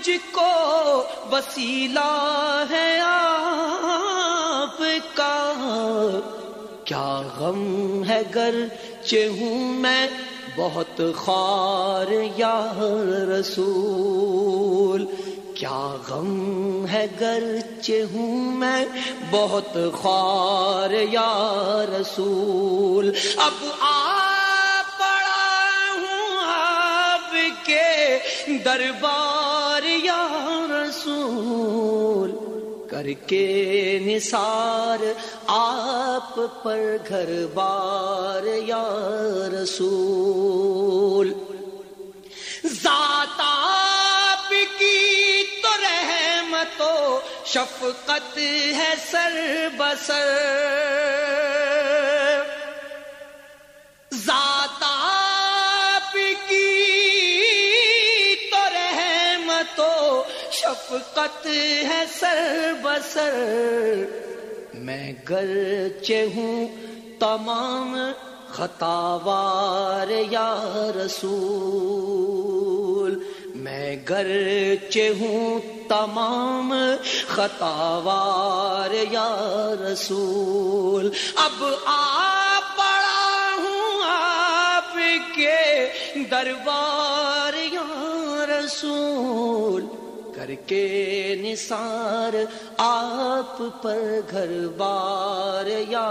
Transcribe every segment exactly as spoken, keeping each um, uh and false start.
مجھ کو وسیلہ ہے آپ کا، کیا غم ہے گرچہ ہوں میں بہت خوار یا رسول، کیا غم ہے گرچہ ہوں میں بہت خوار یا رسول، اب آ پڑا ہوں آپ کے دربار یا رسول، کر کے نثار آپ پر گھر بار یا رسول، ذات آپ کی تو رحمت و شفقت ہے سر بسر، ذات آپ کی تو رحمت و شفقت ہے سر بسر، میں گرچہ ہوں تمام خطاوار یا رسول، میں گرچہ ہوں تمام خطاوار یا رسول، اب آ پڑا ہوں آپ کے دربار یا رسول، کر کے نثار آپ پر گھر بار یا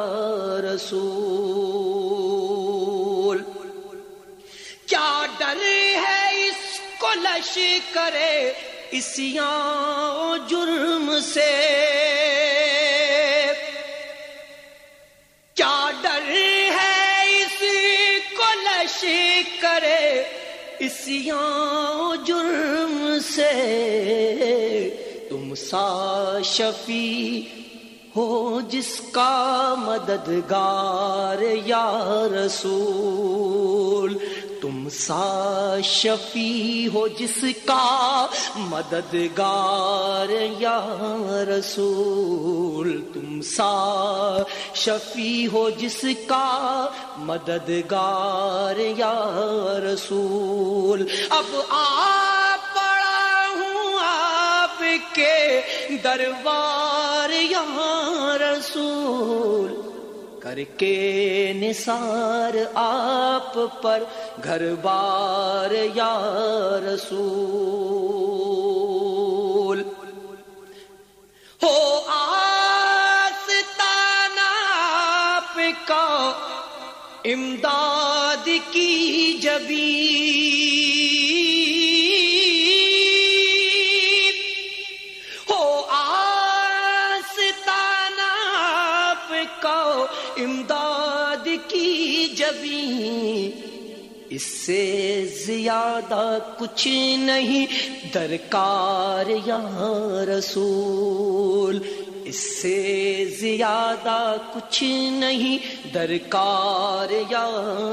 رسول، کیا ڈر ہے اس کو لشکر عصیاں جرم سے، کیا ڈر ہے اس کو لشکر عصیاں جرم سے، تم سا شفیع ہو جس کا مددگار یا رسول، تم سا شفیع ہو جس کا مددگار یا رسول، تم سا شفیع ہو جس کا مددگار یا رسول، اب آ پڑا ہوں آپ کے دربار یا رسول، کر کے نثار آپ پر گھر بار یا رسول، ہو آستانہ آپ کا امداد کی جبین، ہو آستانہ آپ کا امداد کی جبین، اس سے زیادہ کچھ نہیں درکار یا رسول، اس سے زیادہ کچھ نہیں درکار یا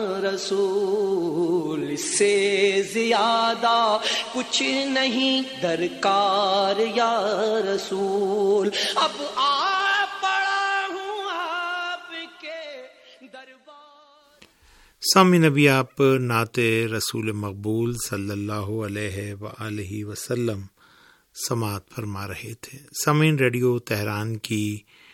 رسول، اس سے زیادہ کچھ نہیں درکار یا رسول، اب آ سامعین، ابھی آپ نعت رسول مقبول صلی اللہ علیہ وآلہ وسلم سماعت فرما رہے تھے۔ سامعین، ریڈیو تہران کی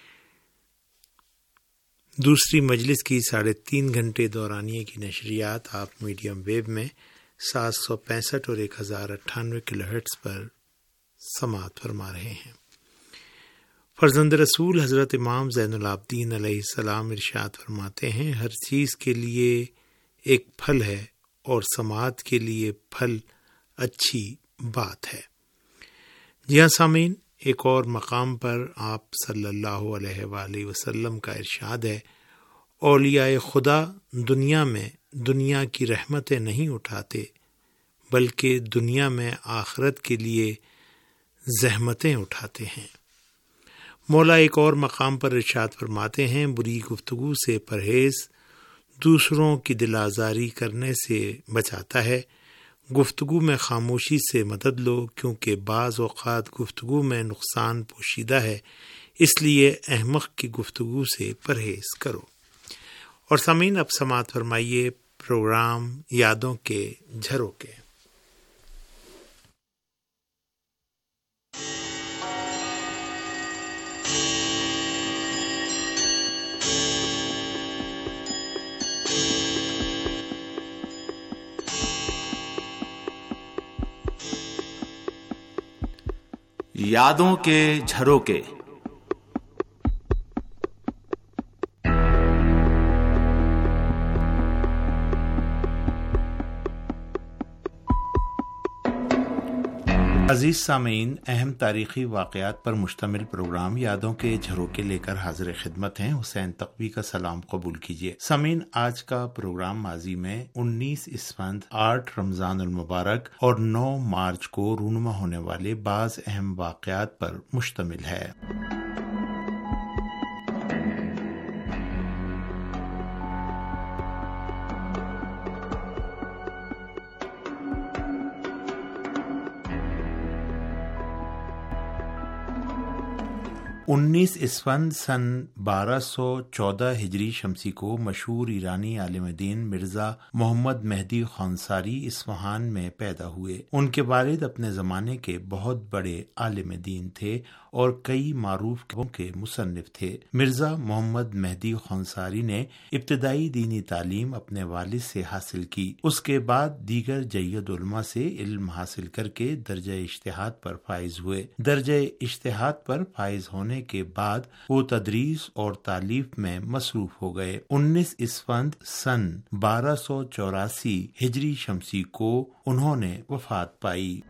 دوسری مجلس کی ساڑھے تین گھنٹے دورانیے کی نشریات آپ میڈیم ویو میں سات سو پینسٹھ اور ایک ہزار اٹھانوے کلو ہرٹز پر سماعت فرما رہے ہیں۔ فرزند رسول حضرت امام زین العابدین علیہ السلام ارشاد فرماتے ہیں، ہر چیز کے لیے ایک پھل ہے اور سماعت کے لیے پھل اچھی بات ہے۔ جی ہاں سامعین، ایک اور مقام پر آپ صلی اللہ علیہ وآلہ وسلم کا ارشاد ہے، اولیاء خدا دنیا میں دنیا کی رحمتیں نہیں اٹھاتے بلکہ دنیا میں آخرت کے لیے زحمتیں اٹھاتے ہیں۔ مولا ایک اور مقام پر ارشاد فرماتے ہیں، بری گفتگو سے پرہیز دوسروں کی دل آزاری کرنے سے بچاتا ہے، گفتگو میں خاموشی سے مدد لو کیونکہ بعض اوقات گفتگو میں نقصان پوشیدہ ہے، اس لیے احمق کی گفتگو سے پرہیز کرو۔ اور سامعین، اب سماعت فرمائیے پروگرام یادوں کے جھروکے۔ یادوں کے جھروکے۔ عزیز سامعین، اہم تاریخی واقعات پر مشتمل پروگرام یادوں کے جھروکے لے کر حاضر خدمت ہیں۔ حسین تقوی کا سلام قبول کیجیے۔ سامعین، آج کا پروگرام ماضی میں انیس اسفند، آٹھ رمضان المبارک اور نو مارچ کو رونما ہونے والے بعض اہم واقعات پر مشتمل ہے۔ انیس اسفند سن بارہ سو چودہ ہجری شمسی کو مشہور ایرانی عالم دین مرزا محمد مہدی خانساری اصفہان میں پیدا ہوئے۔ ان کے والد اپنے زمانے کے بہت بڑے عالم دین تھے اور کئی معروف کتابوں کے مصنف تھے۔ مرزا محمد مہدی خانساری نے ابتدائی دینی تعلیم اپنے والد سے حاصل کی۔ اس کے بعد دیگر جید علماء سے علم حاصل کر کے درجہ اجتہاد پر فائز ہوئے۔ درجہ اجتہاد پر فائز ہونے کے بعد وہ تدریس اور تالیف میں مصروف ہو گئے۔ انیس اسفند سن بارہ سو چوراسی ہجری شمسی کو انہوں نے وفات پائی۔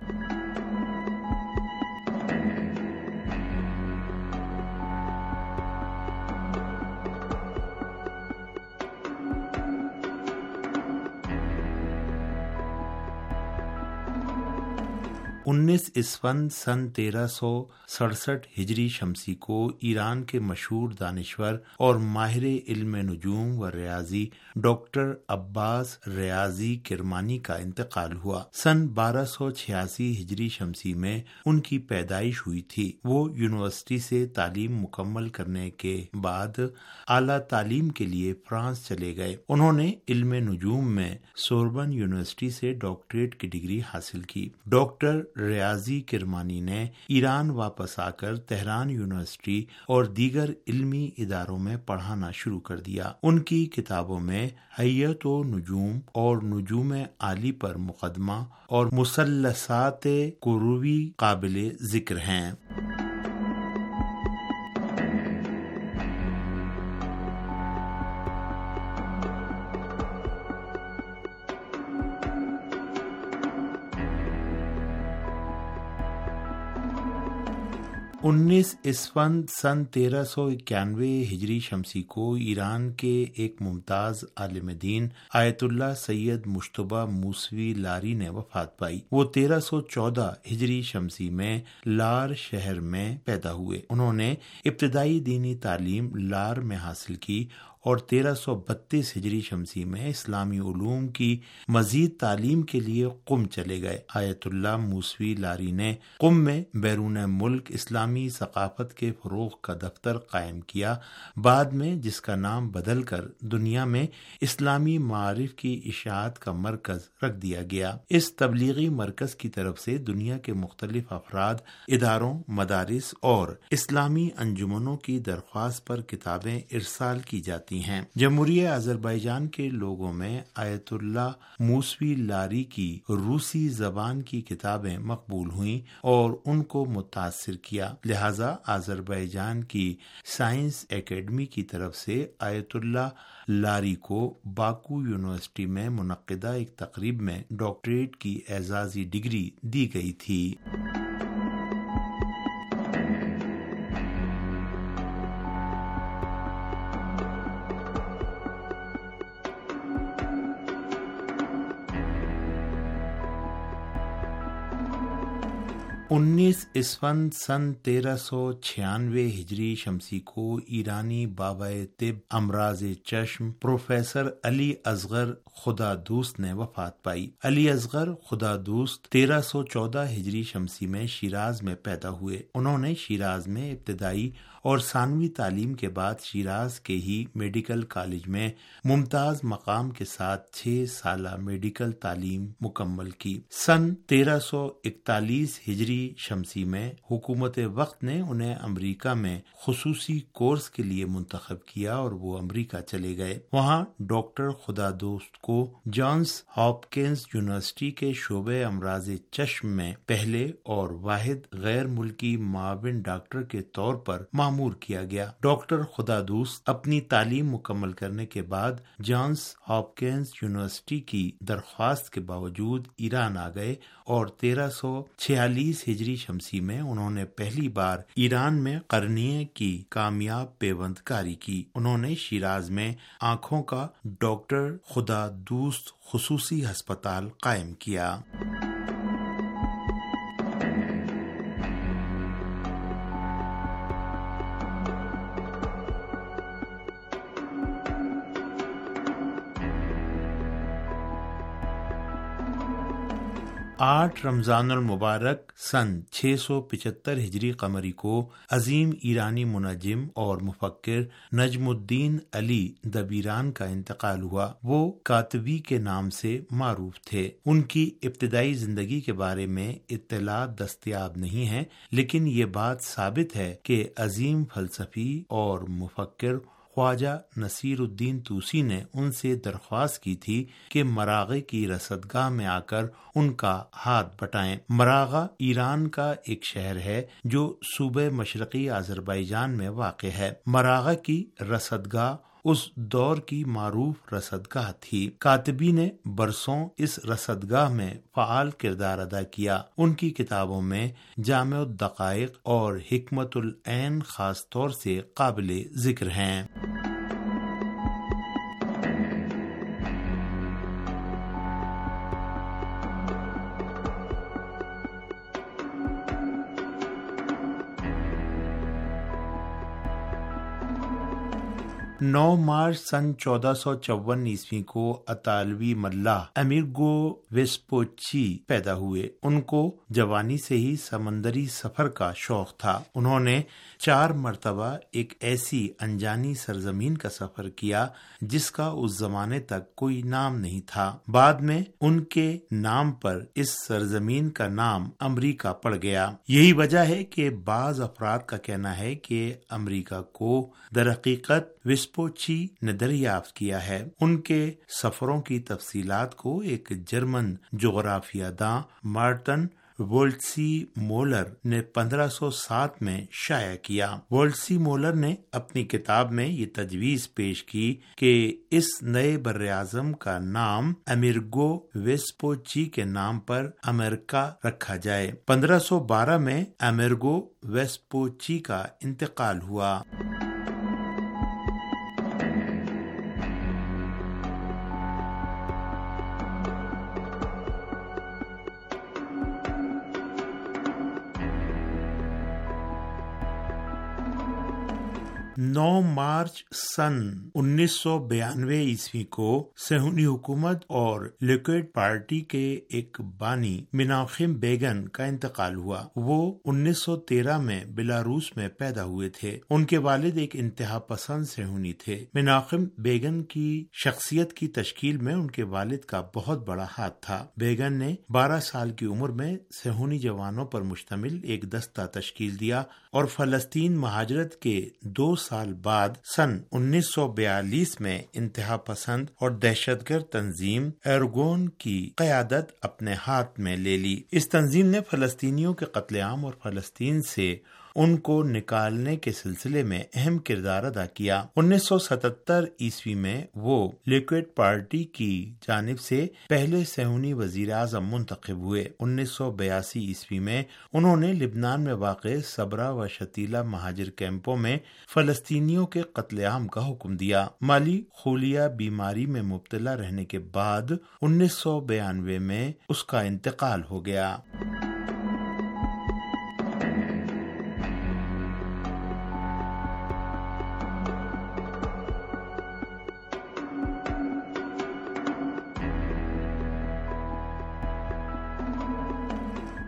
انیس اسفند سن تیرہ سو سڑسٹھ ہجری شمسی کو ایران کے مشہور دانشور اور ماہر علم نجوم و ریاضی ڈاکٹر عباس ریاضی کرمانی کا انتقال ہوا۔ سن بارہ سو چھیاسی ہجری شمسی میں ان کی پیدائش ہوئی تھی۔ وہ یونیورسٹی سے تعلیم مکمل کرنے کے بعد اعلیٰ تعلیم کے لیے فرانس چلے گئے۔ انہوں نے علم نجوم میں سوربن یونیورسٹی سے ڈاکٹریٹ کی ڈگری حاصل کی۔ ڈاکٹر ریاضی کرمانی نے ایران واپس آ کر تہران یونیورسٹی اور دیگر علمی اداروں میں پڑھانا شروع کر دیا۔ ان کی کتابوں میں حیات و نجوم اور نجوم عالی پر مقدمہ اور مثلثات کروی قابل ذکر ہیں۔ انیس اسفند سن تیرہ سو اکیانوے ہجری شمسی کو ایران کے ایک ممتاز عالم دین آیت اللہ سید مجتبیٰ موسوی لاری نے وفات پائی۔ وہ تیرہ سو چودہ ہجری شمسی میں لار شہر میں پیدا ہوئے۔ انہوں نے ابتدائی دینی تعلیم لار میں حاصل کی اور تیرہ سو بتیس ہجری شمسی میں اسلامی علوم کی مزید تعلیم کے لیے قم چلے گئے۔ آیت اللہ موسوی لاری نے قم میں بیرون ملک اسلامی ثقافت کے فروغ کا دفتر قائم کیا، بعد میں جس کا نام بدل کر دنیا میں اسلامی معارف کی اشاعت کا مرکز رکھ دیا گیا۔ اس تبلیغی مرکز کی طرف سے دنیا کے مختلف افراد، اداروں، مدارس اور اسلامی انجمنوں کی درخواست پر کتابیں ارسال کی جاتی ہیں۔ جمہوریہ آذربائیجان کے لوگوں میں آیت اللہ موسوی لاری کی روسی زبان کی کتابیں مقبول ہوئیں اور ان کو متاثر کیا، لہذا آذربائیجان کی سائنس اکیڈمی کی طرف سے آیت اللہ لاری کو باکو یونیورسٹی میں منعقدہ ایک تقریب میں ڈاکٹریٹ کی اعزازی ڈگری دی گئی تھی۔ انیس اسفند سن تیرہ سو چھیانوے ہجری شمسی کو ایرانی بابائے طب امراض چشم پروفیسر علی اصغر خدا دوست نے وفات پائی۔ علی اصغر خدا دوست تیرہ سو چودہ ہجری شمسی میں شیراز میں پیدا ہوئے۔ انہوں نے شیراز میں ابتدائی اور ثانوی تعلیم کے بعد شیراز کے ہی میڈیکل کالج میں ممتاز مقام کے ساتھ چھ سالہ میڈیکل تعلیم مکمل کی۔ سن تیرہ سو اکتالیس ہجری شمسی میں حکومت وقت نے انہیں امریکہ میں خصوصی کورس کے لیے منتخب کیا اور وہ امریکہ چلے گئے۔ وہاں ڈاکٹر خدا دوست کو جانس ہاپکنز یونیورسٹی کے شعبہ امراض چشم میں پہلے اور واحد غیر ملکی معاون ڈاکٹر کے طور پر مامور کیا گیا۔ ڈاکٹر خدا دوست اپنی تعلیم مکمل کرنے کے بعد جانس ہاپکنز یونیورسٹی کی درخواست کے باوجود ایران آ گئے اور تیرہ سو چھیالیس ہجری شمسی میں انہوں نے پہلی بار ایران میں قرنیہ کی کامیاب پیوند کاری کی۔ انہوں نے شیراز میں آنکھوں کا ڈاکٹر خدا دوست خصوصی ہسپتال قائم کیا۔ آٹھ رمضان المبارک سن چھ سو پچہتر ہجری قمری کو عظیم ایرانی منجم اور مفکر نجم الدین علی دبیران کا انتقال ہوا۔ وہ کاتبی کے نام سے معروف تھے۔ ان کی ابتدائی زندگی کے بارے میں اطلاعات دستیاب نہیں ہیں، لیکن یہ بات ثابت ہے کہ عظیم فلسفی اور مفکر خواجہ نصیر الدین طوسی نے ان سے درخواست کی تھی کہ مراغے کی رصدگاہ میں آ کر ان کا ہاتھ بٹائیں۔ مراغہ ایران کا ایک شہر ہے جو صوبہ مشرقی آذربائیجان میں واقع ہے۔ مراغہ کی رصدگاہ اس دور کی معروف رصدگاہ تھی۔ کاتبی نے برسوں اس رصدگاہ میں فعال کردار ادا کیا۔ ان کی کتابوں میں جامع الدقائق اور حکمت العین خاص طور سے قابل ذکر ہیں۔ نو مارچ سن چودہ سو چون عیسوی کو اطالوی ملاح امیرگو ویسپوچی پیدا ہوئے۔ ان کو جوانی سے ہی سمندری سفر کا شوق تھا۔ انہوں نے چار مرتبہ ایک ایسی انجانی سرزمین کا سفر کیا جس کا اس زمانے تک کوئی نام نہیں تھا۔ بعد میں ان کے نام پر اس سرزمین کا نام امریکہ پڑ گیا۔ یہی وجہ ہے کہ بعض افراد کا کہنا ہے کہ امریکہ کو در حقیقت ویسپوچی نے دریافت کیا ہے۔ ان کے سفروں کی تفصیلات کو ایک جرمن جغرافیہ داں مارٹن وولسی مولر نے پندرہ سو سات میں شائع کیا۔ وولسی مولر نے اپنی کتاب میں یہ تجویز پیش کی کہ اس نئے بر اعظم کا نام امیرگو ویسپوچی کے نام پر امریکہ رکھا جائے۔ پندرہ سو بارہ میں امیرگو ویسپوچی کا انتقال ہوا۔ نو مارچ سن انیس سو بیانوے عیسوی کو صہیونی حکومت اور لیکوڈ پارٹی کے ایک بانی مناخم بیگن کا انتقال ہوا۔ وہ انیس سو تیرہ میں بیلاروس میں پیدا ہوئے تھے۔ ان کے والد ایک انتہا پسند صہیونی تھے۔ مناخم بیگن کی شخصیت کی تشکیل میں ان کے والد کا بہت بڑا ہاتھ تھا۔ بیگن نے بارہ سال کی عمر میں صہیونی جوانوں پر مشتمل ایک دستہ تشکیل دیا اور فلسطین مہاجرت کے دو سال بعد سن انیس سو بیالیس میں انتہا پسند اور دہشت گرد تنظیم ایرگون کی قیادت اپنے ہاتھ میں لے لی۔ اس تنظیم نے فلسطینیوں کے قتل عام اور فلسطین سے ان کو نکالنے کے سلسلے میں اہم کردار ادا کیا۔ انیس سو ستتر عیسوی میں وہ لیکوڈ پارٹی کی جانب سے پہلے صہیونی وزیر اعظم منتخب ہوئے۔ انیس سو بیاسی عیسوی میں انہوں نے لبنان میں واقع صبرا و شتیلا مہاجر کیمپوں میں فلسطینیوں کے قتل عام کا حکم دیا۔ مالی خولیا بیماری میں مبتلا رہنے کے بعد انیس سو بیانوے میں اس کا انتقال ہو گیا۔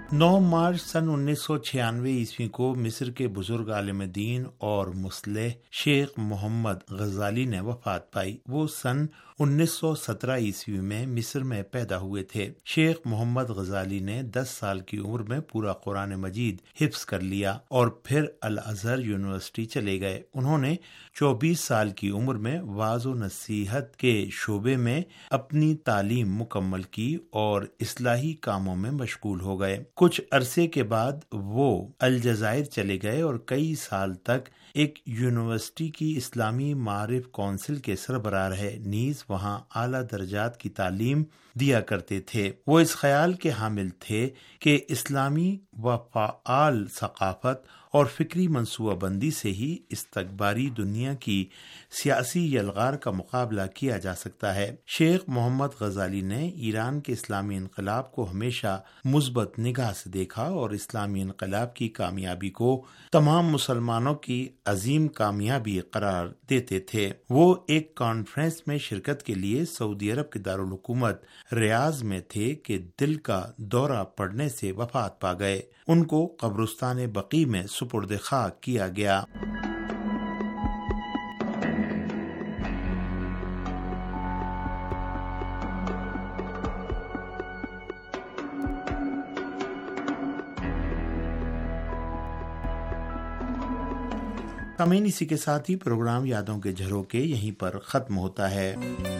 نو مارچ سن انیس سو چھیانوے عیسوی کو مصر کے بزرگ عالم دین اور مصلح شیخ محمد غزالی نے وفات پائی۔ وہ سن انیس سو سترہ عیسوی میں مصر میں پیدا ہوئے تھے۔ شیخ محمد غزالی نے دس سال کی عمر میں پورا قرآن مجید حفظ کر لیا اور پھر الازہر یونیورسٹی چلے گئے۔ انہوں نے چوبیس سال کی عمر میں وعظ و نصیحت کے شعبے میں اپنی تعلیم مکمل کی اور اصلاحی کاموں میں مشغول ہو گئے۔ کچھ عرصے کے بعد وہ الجزائر چلے گئے اور کئی سال تک ایک یونیورسٹی کی اسلامی معارف کونسل کے سربراہ رہے، نیز وہاں اعلیٰ درجات کی تعلیم دیا کرتے تھے۔ وہ اس خیال کے حامل تھے کہ اسلامی و فعال ثقافت اور فکری منصوبہ بندی سے ہی استکباری دنیا کی سیاسی یلغار کا مقابلہ کیا جا سکتا ہے۔ شیخ محمد غزالی نے ایران کے اسلامی انقلاب کو ہمیشہ مثبت نگاہ سے دیکھا اور اسلامی انقلاب کی کامیابی کو تمام مسلمانوں کی عظیم کامیابی قرار دیتے تھے۔ وہ ایک کانفرنس میں شرکت کے لیے سعودی عرب کے دارالحکومت ریاض میں تھے کہ دل کا دورہ پڑنے سے وفات پا گئے۔ ان کو قبرستان بقیع میں سپرد خاک کیا گیا۔ سامعین، اسی کے ساتھ ہی پروگرام یادوں کے جھروکے یہیں پر ختم ہوتا ہے۔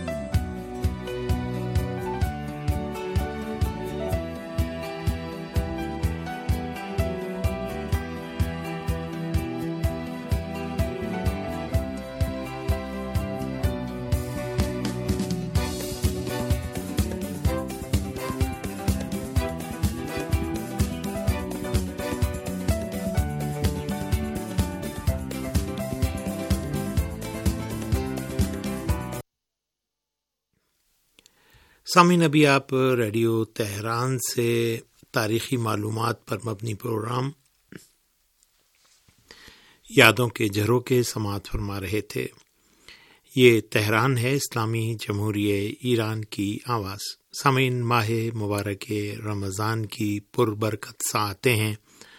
سامعین، ابھی آپ ریڈیو تہران سے تاریخی معلومات پر مبنی پروگرام یادوں کے جھروکے سماعت فرما رہے تھے۔ یہ تہران ہے، اسلامی جمہوریہ ایران کی آواز۔ سامعین، ماہ مبارک رمضان کی پربرکت ساعتیں ہیں۔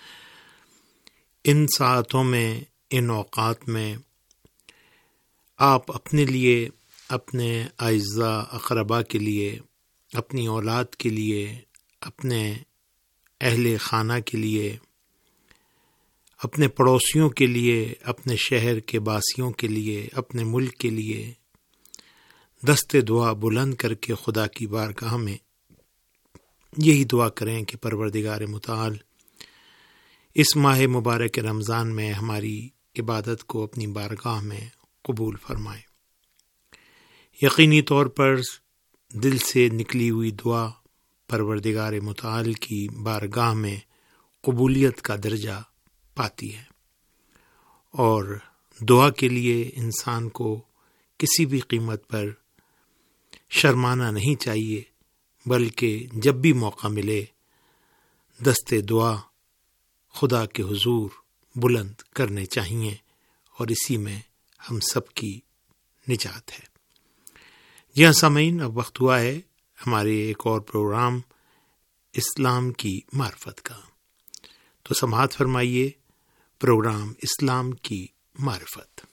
ان ساعتوں میں، ان اوقات میں آپ اپنے لیے، اپنے اعزاء اقربا کے لیے، اپنی اولاد کے لیے، اپنے اہل خانہ کے لیے، اپنے پڑوسیوں کے لیے، اپنے شہر کے باسیوں کے لیے، اپنے ملک کے لیے دست دعا بلند کر کے خدا کی بارگاہ میں یہی دعا کریں کہ پروردگار متعال اس ماہ مبارک رمضان میں ہماری عبادت کو اپنی بارگاہ میں قبول فرمائے۔ یقینی طور پر دل سے نکلی ہوئی دعا پروردگار متعال کی بارگاہ میں قبولیت کا درجہ پاتی ہے، اور دعا کے لیے انسان کو کسی بھی قیمت پر شرمانا نہیں چاہیے، بلکہ جب بھی موقع ملے دست دعا خدا کے حضور بلند کرنے چاہیے، اور اسی میں ہم سب کی نجات ہے۔ جی ہاں سامعین، اب وقت ہوا ہے ہمارے ایک اور پروگرام اسلام کی معرفت کا، تو سماعت فرمائیے پروگرام اسلام کی معرفت۔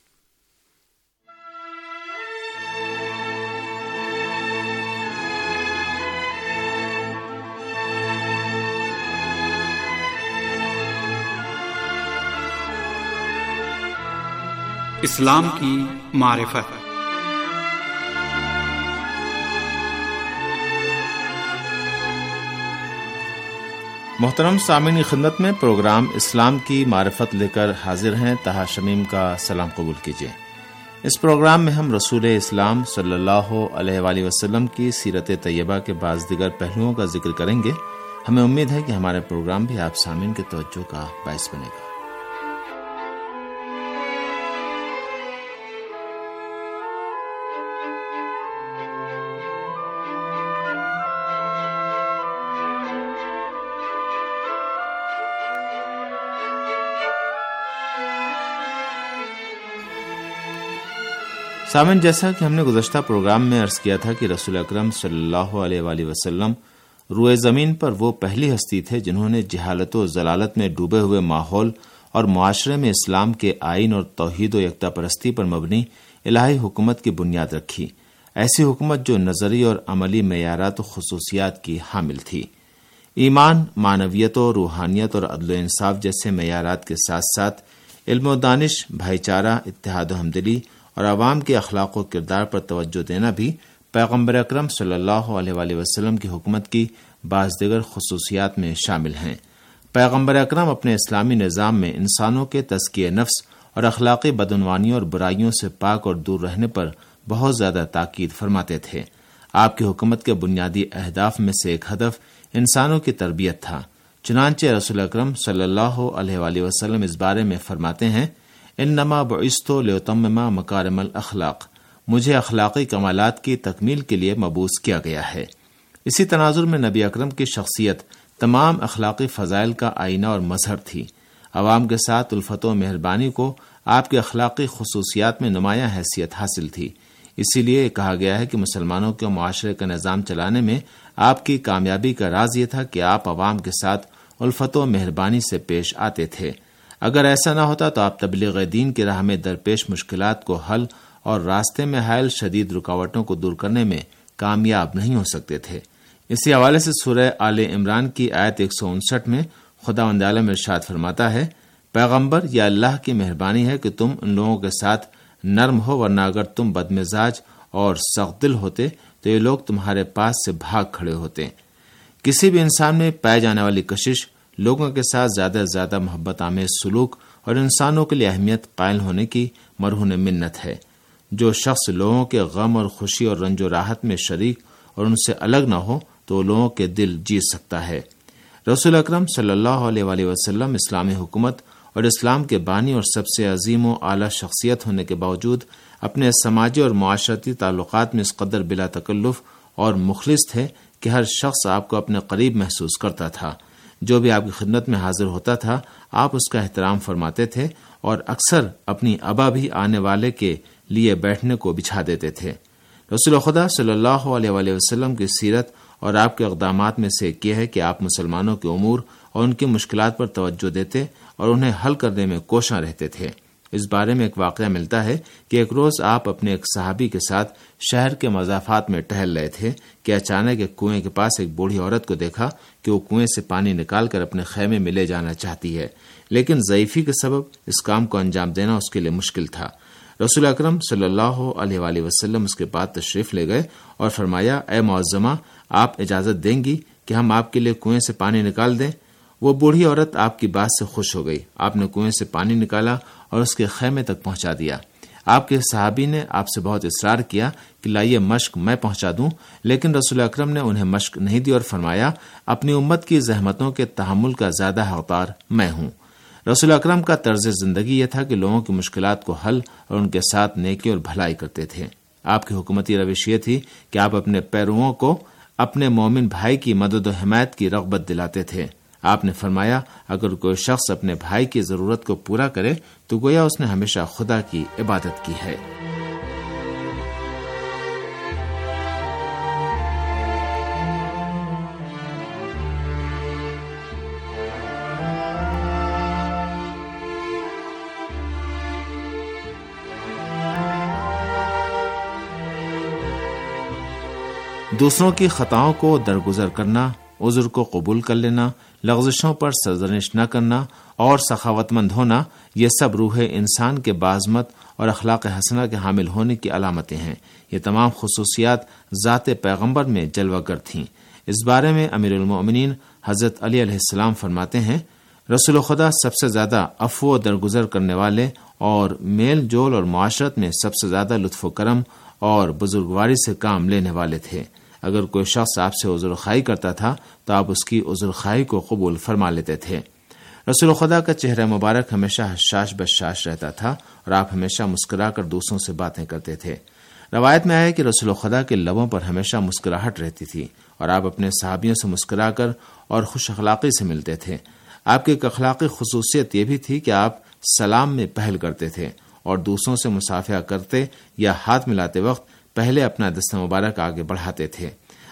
اسلام کی معرفت۔ محترم سامعین، خدمت میں پروگرام اسلام کی معرفت لے کر حاضر ہیں۔ طاہر شمیم کا سلام قبول کیجیے۔ اس پروگرام میں ہم رسول اسلام صلی اللہ علیہ وآلہ وسلم کی سیرت طیبہ کے بعض دیگر پہلوؤں کا ذکر کریں گے۔ ہمیں امید ہے کہ ہمارے پروگرام بھی آپ سامعین کے توجہ کا باعث بنے گا۔ سامن، جیسا کہ ہم نے گزشتہ پروگرام میں عرض کیا تھا کہ رسول اکرم صلی اللہ علیہ وآلہ وسلم روئے زمین پر وہ پہلی ہستی تھے جنہوں نے جہالت و ضلالت میں ڈوبے ہوئے ماحول اور معاشرے میں اسلام کے آئین اور توحید و یکتا پرستی پر مبنی الہی حکومت کی بنیاد رکھی، ایسی حکومت جو نظری اور عملی معیارات و خصوصیات کی حامل تھی۔ ایمان، معنویت و روحانیت اور عدل و انصاف جیسے معیارات کے ساتھ ساتھ علم و دانش، بھائی چارہ، اتحاد و ہمدلی اور عوام کے اخلاق و کردار پر توجہ دینا بھی پیغمبر اکرم صلی اللہ علیہ وآلہ وسلم کی حکومت کی بعض دیگر خصوصیات میں شامل ہیں۔ پیغمبر اکرم اپنے اسلامی نظام میں انسانوں کے تزکیہ نفس اور اخلاقی بدعنوانیوں اور برائیوں سے پاک اور دور رہنے پر بہت زیادہ تاکید فرماتے تھے۔ آپ کی حکومت کے بنیادی اہداف میں سے ایک ہدف انسانوں کی تربیت تھا، چنانچہ رسول اکرم صلی اللہ علیہ وآلہ وسلم اس بارے میں فرماتے ہیں، انما بعثت لاتمم مکارم الاخلاق، مجھے اخلاقی کمالات کی تکمیل کے لیے مبعوث کیا گیا ہے۔ اسی تناظر میں نبی اکرم کی شخصیت تمام اخلاقی فضائل کا آئینہ اور مظہر تھی۔ عوام کے ساتھ الفت و مہربانی کو آپ کے اخلاقی خصوصیات میں نمایاں حیثیت حاصل تھی۔ اسی لیے کہا گیا ہے کہ مسلمانوں کے معاشرے کا نظام چلانے میں آپ کی کامیابی کا راز یہ تھا کہ آپ عوام کے ساتھ الفت و مہربانی سے پیش آتے تھے۔ اگر ایسا نہ ہوتا تو آپ تبلیغ دین کی راہ میں درپیش مشکلات کو حل اور راستے میں حائل شدید رکاوٹوں کو دور کرنے میں کامیاب نہیں ہو سکتے تھے۔ اسی حوالے سے سورہ آل عمران کی آیت ایک سو انسٹھ میں خداوند عالم ارشاد فرماتا ہے، پیغمبر، یہ اللہ کی مہربانی ہے کہ تم ان لوگوں کے ساتھ نرم ہو، ورنہ اگر تم بدمزاج اور سخت دل ہوتے تو یہ لوگ تمہارے پاس سے بھاگ کھڑے ہوتے۔ کسی بھی انسان میں پائی جانے والی کشش لوگوں کے ساتھ زیادہ سے زیادہ محبت آمیز سلوک اور انسانوں کے لیے اہمیت قائل ہونے کی مرہون منت ہے۔ جو شخص لوگوں کے غم اور خوشی اور رنج و راحت میں شریک اور ان سے الگ نہ ہو تو لوگوں کے دل جیت سکتا ہے۔ رسول اکرم صلی اللہ علیہ وآلہ وسلم اسلامی حکومت اور اسلام کے بانی اور سب سے عظیم و اعلیٰ شخصیت ہونے کے باوجود اپنے سماجی اور معاشرتی تعلقات میں اس قدر بلا تکلف اور مخلص تھے کہ ہر شخص آپ کو اپنے قریب محسوس کرتا تھا۔ جو بھی آپ کی خدمت میں حاضر ہوتا تھا آپ اس کا احترام فرماتے تھے اور اکثر اپنی ابا بھی آنے والے کے لیے بیٹھنے کو بچھا دیتے تھے۔ رسول خدا صلی اللہ علیہ وآلہ وسلم کی سیرت اور آپ کے اقدامات میں سے ایک یہ ہے کہ آپ مسلمانوں کے امور اور ان کی مشکلات پر توجہ دیتے اور انہیں حل کرنے میں کوشاں رہتے تھے۔ اس بارے میں ایک واقعہ ملتا ہے کہ ایک روز آپ اپنے ایک صحابی کے ساتھ شہر کے مضافات میں ٹہل رہے تھے کہ اچانک ایک کنویں کے پاس ایک بوڑھی عورت کو دیکھا کہ وہ کنویں سے پانی نکال کر اپنے خیمے میں لے جانا چاہتی ہے، لیکن ضعیفی کے سبب اس کام کو انجام دینا اس کے لیے مشکل تھا۔ رسول اکرم صلی اللہ علیہ وآلہ وسلم اس کے بعد تشریف لے گئے اور فرمایا، اے معظمہ، آپ اجازت دیں گی کہ ہم آپ کے لیے کنویں سے پانی نکال دیں؟ وہ بوڑھی عورت آپ کی بات سے خوش ہو گئی۔ آپ نے کنویں سے پانی نکالا اور اس کے خیمے تک پہنچا دیا۔ آپ کے صحابی نے آپ سے بہت اصرار کیا کہ لائیے مشق میں پہنچا دوں، لیکن رسول اکرم نے انہیں مشق نہیں دی اور فرمایا، اپنی امت کی زحمتوں کے تحمل کا زیادہ حقدار میں ہوں۔ رسول اکرم کا طرز زندگی یہ تھا کہ لوگوں کی مشکلات کو حل اور ان کے ساتھ نیکی اور بھلائی کرتے تھے۔ آپ کی حکومتی روش یہ تھی کہ آپ اپنے پیرووں کو اپنے مومن بھائی کی مدد و حمایت کی رغبت دلاتے تھے۔ آپ نے فرمایا، اگر کوئی شخص اپنے بھائی کی ضرورت کو پورا کرے تو گویا اس نے ہمیشہ خدا کی عبادت کی ہے۔ دوسروں کی خطاؤں کو درگزر کرنا، عذر کو قبول کر لینا، لغزشوں پر سرزنش نہ کرنا اور سخاوت مند ہونا، یہ سب روح انسان کے باعظمت اور اخلاق حسنہ کے حامل ہونے کی علامتیں ہیں۔ یہ تمام خصوصیات ذات پیغمبر میں جلوہ گر تھیں۔ اس بارے میں امیر المؤمنین حضرت علی علیہ السلام فرماتے ہیں، رسول خدا سب سے زیادہ عفو و درگزر کرنے والے اور میل جول اور معاشرت میں سب سے زیادہ لطف و کرم اور بزرگواری سے کام لینے والے تھے۔ اگر کوئی شخص آپ سے عذر خواہی کرتا تھا تو آپ اس کی عذر خواہی کو قبول فرما لیتے تھے۔ رسول خدا کا چہرہ مبارک ہمیشہ حشاش بشاش رہتا تھا اور آپ ہمیشہ مسکرا کر دوسروں سے باتیں کرتے تھے۔ روایت میں آیا کہ رسول خدا کے لبوں پر ہمیشہ مسکراہٹ رہتی تھی اور آپ اپنے صحابیوں سے مسکرا کر اور خوش اخلاقی سے ملتے تھے۔ آپ کی ایک اخلاقی خصوصیت یہ بھی تھی کہ آپ سلام میں پہل کرتے تھے اور دوسروں سے مصافحہ کرتے یا ہاتھ ملاتے وقت پہلے اپنا دست مبارک آگے بڑھاتے تھے۔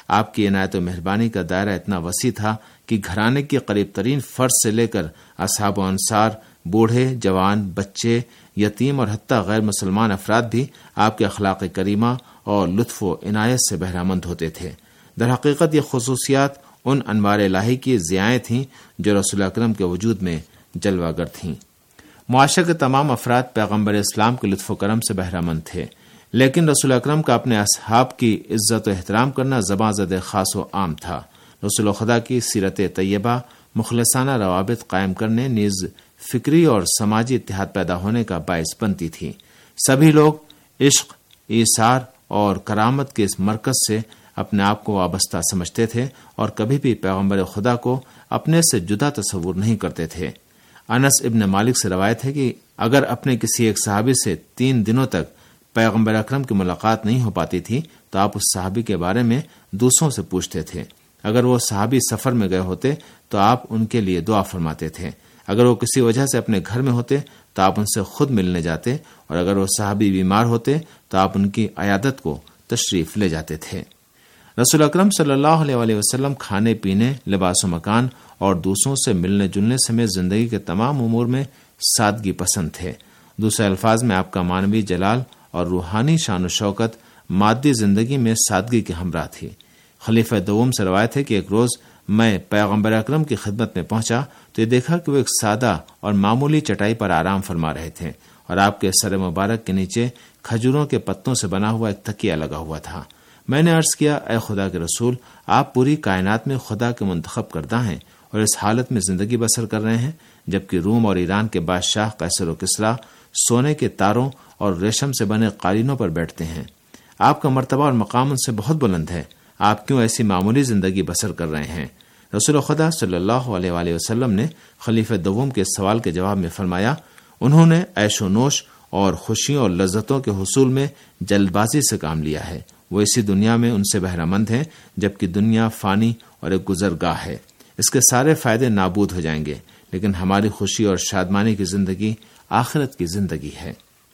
آپ کی عنایت و مہربانی کا دائرہ اتنا وسیع تھا کہ گھرانے کے قریب ترین فرد سے لے کر اصحاب و انصار، بوڑھے، جوان، بچے، یتیم اور حتیٰ غیر مسلمان افراد بھی آپ کے اخلاق کریمہ اور لطف و عنایت سے بہرامند ہوتے تھے۔ در حقیقت یہ خصوصیات ان انوار الہی کی ضیائیں تھیں جو رسول اکرم کے وجود میں جلوہ گر تھیں۔ معاشرے کے تمام افراد پیغمبر اسلام کے لطف و کرم سے بہرامند تھے، لیکن رسول اکرم کا اپنے اصحاب کی عزت و احترام کرنا زباں زد خاص و عام تھا۔ رسول خدا کی سیرت طیبہ، مخلصانہ روابط قائم کرنے نیز فکری اور سماجی اتحاد پیدا ہونے کا باعث بنتی تھی۔ سبھی لوگ عشق، ایثار اور کرامت کے اس مرکز سے اپنے آپ کو وابستہ سمجھتے تھے اور کبھی بھی پیغمبر خدا کو اپنے سے جدا تصور نہیں کرتے تھے۔ انس ابن مالک سے روایت ہے کہ اگر اپنے کسی ایک صحابی سے تین دنوں تک پیغمبر اکرم کی ملاقات نہیں ہو پاتی تھی تو آپ اس صحابی کے بارے میں دوسروں سے پوچھتے تھے۔ اگر وہ صحابی سفر میں گئے ہوتے تو آپ ان کے لیے دعا فرماتے تھے۔ اگر وہ کسی وجہ سے اپنے گھر میں ہوتے تو آپ ان سے خود ملنے جاتے، اور اگر وہ صحابی بیمار ہوتے تو آپ ان کی عیادت کو تشریف لے جاتے تھے۔ رسول اکرم صلی اللہ علیہ وسلم کھانے پینے، لباس و مکان اور دوسروں سے ملنے جلنے سمیت زندگی کے تمام امور میں سادگی پسند تھے۔ دوسرے الفاظ میں آپ کا معنوی جلال اور روحانی شان و شوکت مادی زندگی میں سادگی کے ہمراہ تھی۔ خلیفہ دوم سے روایت ہے کہ ایک روز میں پیغمبر اکرم کی خدمت میں پہنچا تو یہ دیکھا کہ وہ ایک سادہ اور معمولی چٹائی پر آرام فرما رہے تھے اور آپ کے سر مبارک کے نیچے کھجوروں کے پتوں سے بنا ہوا ایک تکیہ لگا ہوا تھا۔ میں نے عرض کیا، اے خدا کے رسول، آپ پوری کائنات میں خدا کے منتخب کردہ ہیں اور اس حالت میں زندگی بسر کر رہے ہیں جبکہ روم اور ایران کے بادشاہ قیصر و کسریٰ سونے کے تاروں اور ریشم سے بنے قالینوں پر بیٹھتے ہیں۔ آپ کا مرتبہ اور مقام ان سے بہت بلند ہے، آپ کیوں ایسی معمولی زندگی بسر کر رہے ہیں؟ رسول خدا صلی اللہ علیہ وآلہ وسلم نے خلیفہ دوم کے سوال کے جواب میں فرمایا، انہوں نے عیش و نوش اور خوشیوں اور لذتوں کے حصول میں جلد بازی سے کام لیا ہے۔ وہ اسی دنیا میں ان سے بہرامند ہیں جبکہ دنیا فانی اور ایک گزرگاہ ہے، اس کے سارے فائدے نابود ہو جائیں گے، لیکن ہماری خوشی اور شادمانی کی زندگی آخرت کی زندگی ہے۔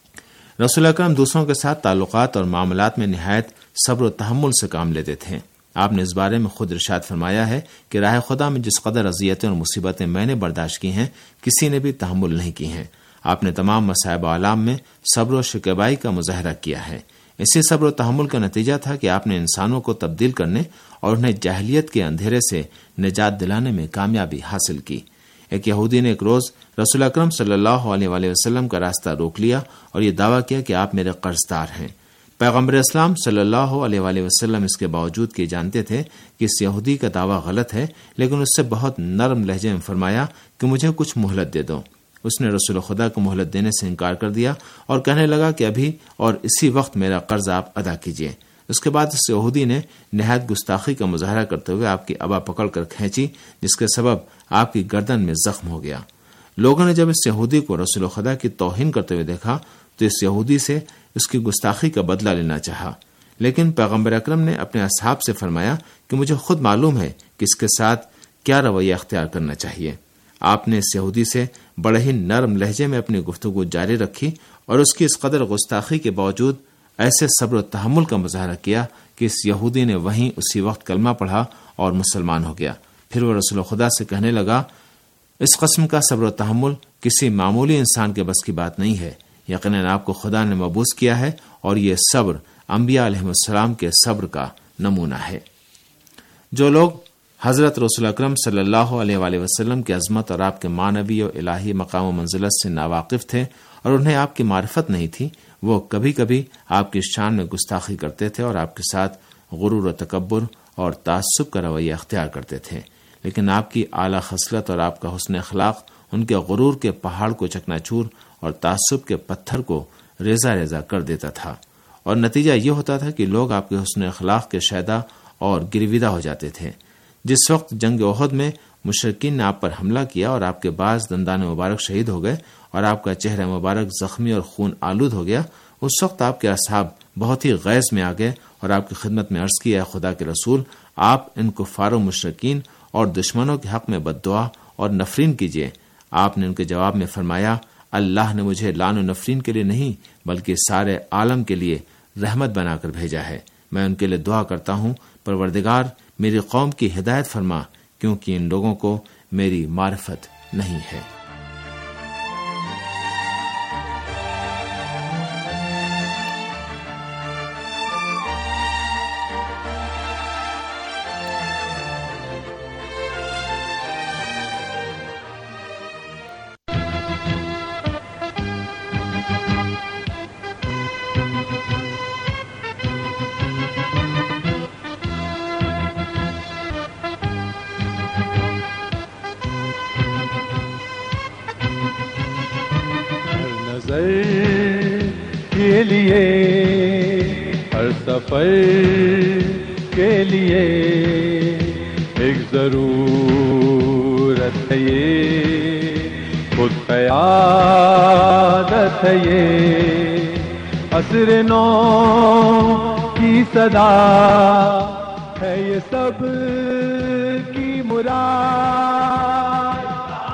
رسول اکرم دوسروں کے ساتھ تعلقات اور معاملات میں نہایت صبر و تحمل سے کام لیتے تھے۔ آپ نے اس بارے میں خود ارشاد فرمایا ہے کہ راہ خدا میں جس قدر اذیتیں اور مصیبتیں میں نے برداشت کی ہیں کسی نے بھی تحمل نہیں کی ہیں۔ آپ نے تمام مصائب و آلام میں صبر و شکیبائی کا مظاہرہ کیا ہے۔ اسی صبر و تحمل کا نتیجہ تھا کہ آپ نے انسانوں کو تبدیل کرنے اور انہیں جاہلیت کے اندھیرے سے نجات دلانے میں کامیابی حاصل کی۔ ایک یہودی نے ایک روز رسول اکرم صلی اللہ علیہ وآلہ وسلم کا راستہ روک لیا اور یہ دعویٰ کیا کہ آپ میرے قرض دار ہیں۔ پیغمبر اسلام صلی اللہ علیہ وآلہ وسلم اس کے باوجود کہ جانتے تھے کہ اس یہودی کا دعویٰ غلط ہے، لیکن اس سے بہت نرم لہجے میں فرمایا کہ مجھے کچھ مہلت دے دو۔ اس نے رسول خدا کو مہلت دینے سے انکار کر دیا اور کہنے لگا کہ ابھی اور اسی وقت میرا قرض آپ ادا کیجیے۔ اس کے بعد اس یہودی نے نہایت گستاخی کا مظاہرہ کرتے ہوئے آپ کی ابا پکڑ کر کھینچی، جس کے سبب آپ کی گردن میں زخم ہو گیا۔ لوگوں نے جب اس یہودی کو رسول خدا کی توہین کرتے ہوئے دیکھا تو اس یہودی سے اس کی گستاخی کا بدلہ لینا چاہا، لیکن پیغمبر اکرم نے اپنے اصحاب سے فرمایا کہ مجھے خود معلوم ہے کہ اس کے ساتھ کیا رویہ اختیار کرنا چاہیے۔ آپ نے اس یہودی سے بڑے ہی نرم لہجے میں اپنی گفتگو جاری رکھی اور اس کی اس قدر گستاخی کے باوجود ایسے صبر و تحمل کا مظاہرہ کیا کہ اس یہودی نے وہیں اسی وقت کلمہ پڑھا اور مسلمان ہو گیا۔ پھر وہ رسول خدا سے کہنے لگا، اس قسم کا صبر و تحمل کسی معمولی انسان کے بس کی بات نہیں ہے، یقیناً آپ کو خدا نے مبعوث کیا ہے اور یہ صبر انبیاء علیہ السلام کے صبر کا نمونہ ہے۔ جو لوگ حضرت رسول اکرم صلی اللہ علیہ وآلہ وسلم کی عظمت اور آپ کے معنوی و الہی مقام و منزلت سے ناواقف تھے اور انہیں آپ کی معرفت نہیں تھی، وہ کبھی کبھی آپ کی شان میں گستاخی کرتے تھے اور آپ کے ساتھ غرور و تکبر اور تعصب کا رویہ اختیار کرتے تھے، لیکن آپ کی اعلیٰ خصلت اور آپ کا حسن اخلاق ان کے غرور کے پہاڑ کو چکنا چور اور تعصب کے پتھر کو ریزہ ریزہ کر دیتا تھا، اور نتیجہ یہ ہوتا تھا کہ لوگ آپ کے حسن اخلاق کے شیدا اور گرویدہ ہو جاتے تھے۔ جس وقت جنگ احد میں مشرکین نے آپ پر حملہ کیا اور آپ کے بعض دندان مبارک شہید ہو گئے اور آپ کا چہرہ مبارک زخمی اور خون آلود ہو گیا، اس وقت آپ کے اصحاب بہت ہی غیظ میں آ گئے اور آپ کی خدمت میں عرض کیا، خدا کے رسول، آپ ان کفار و مشرکین اور دشمنوں کے حق میں بد دعا اور نفرین کیجیے۔ آپ نے ان کے جواب میں فرمایا، اللہ نے مجھے لعن و نفرین کے لیے نہیں بلکہ سارے عالم کے لیے رحمت بنا کر بھیجا ہے۔ میں ان کے لیے دعا کرتا ہوں، پروردگار میری قوم کی ہدایت فرما، کیونکہ ان لوگوں کو میری معرفت نہیں ہے۔ کے لیے ہر سفر کے لیے ایک ضرورت ہے، یہ خود قیادت ہے، یہ عصر نو کی صدا ہے، یہ سب کی مراد۔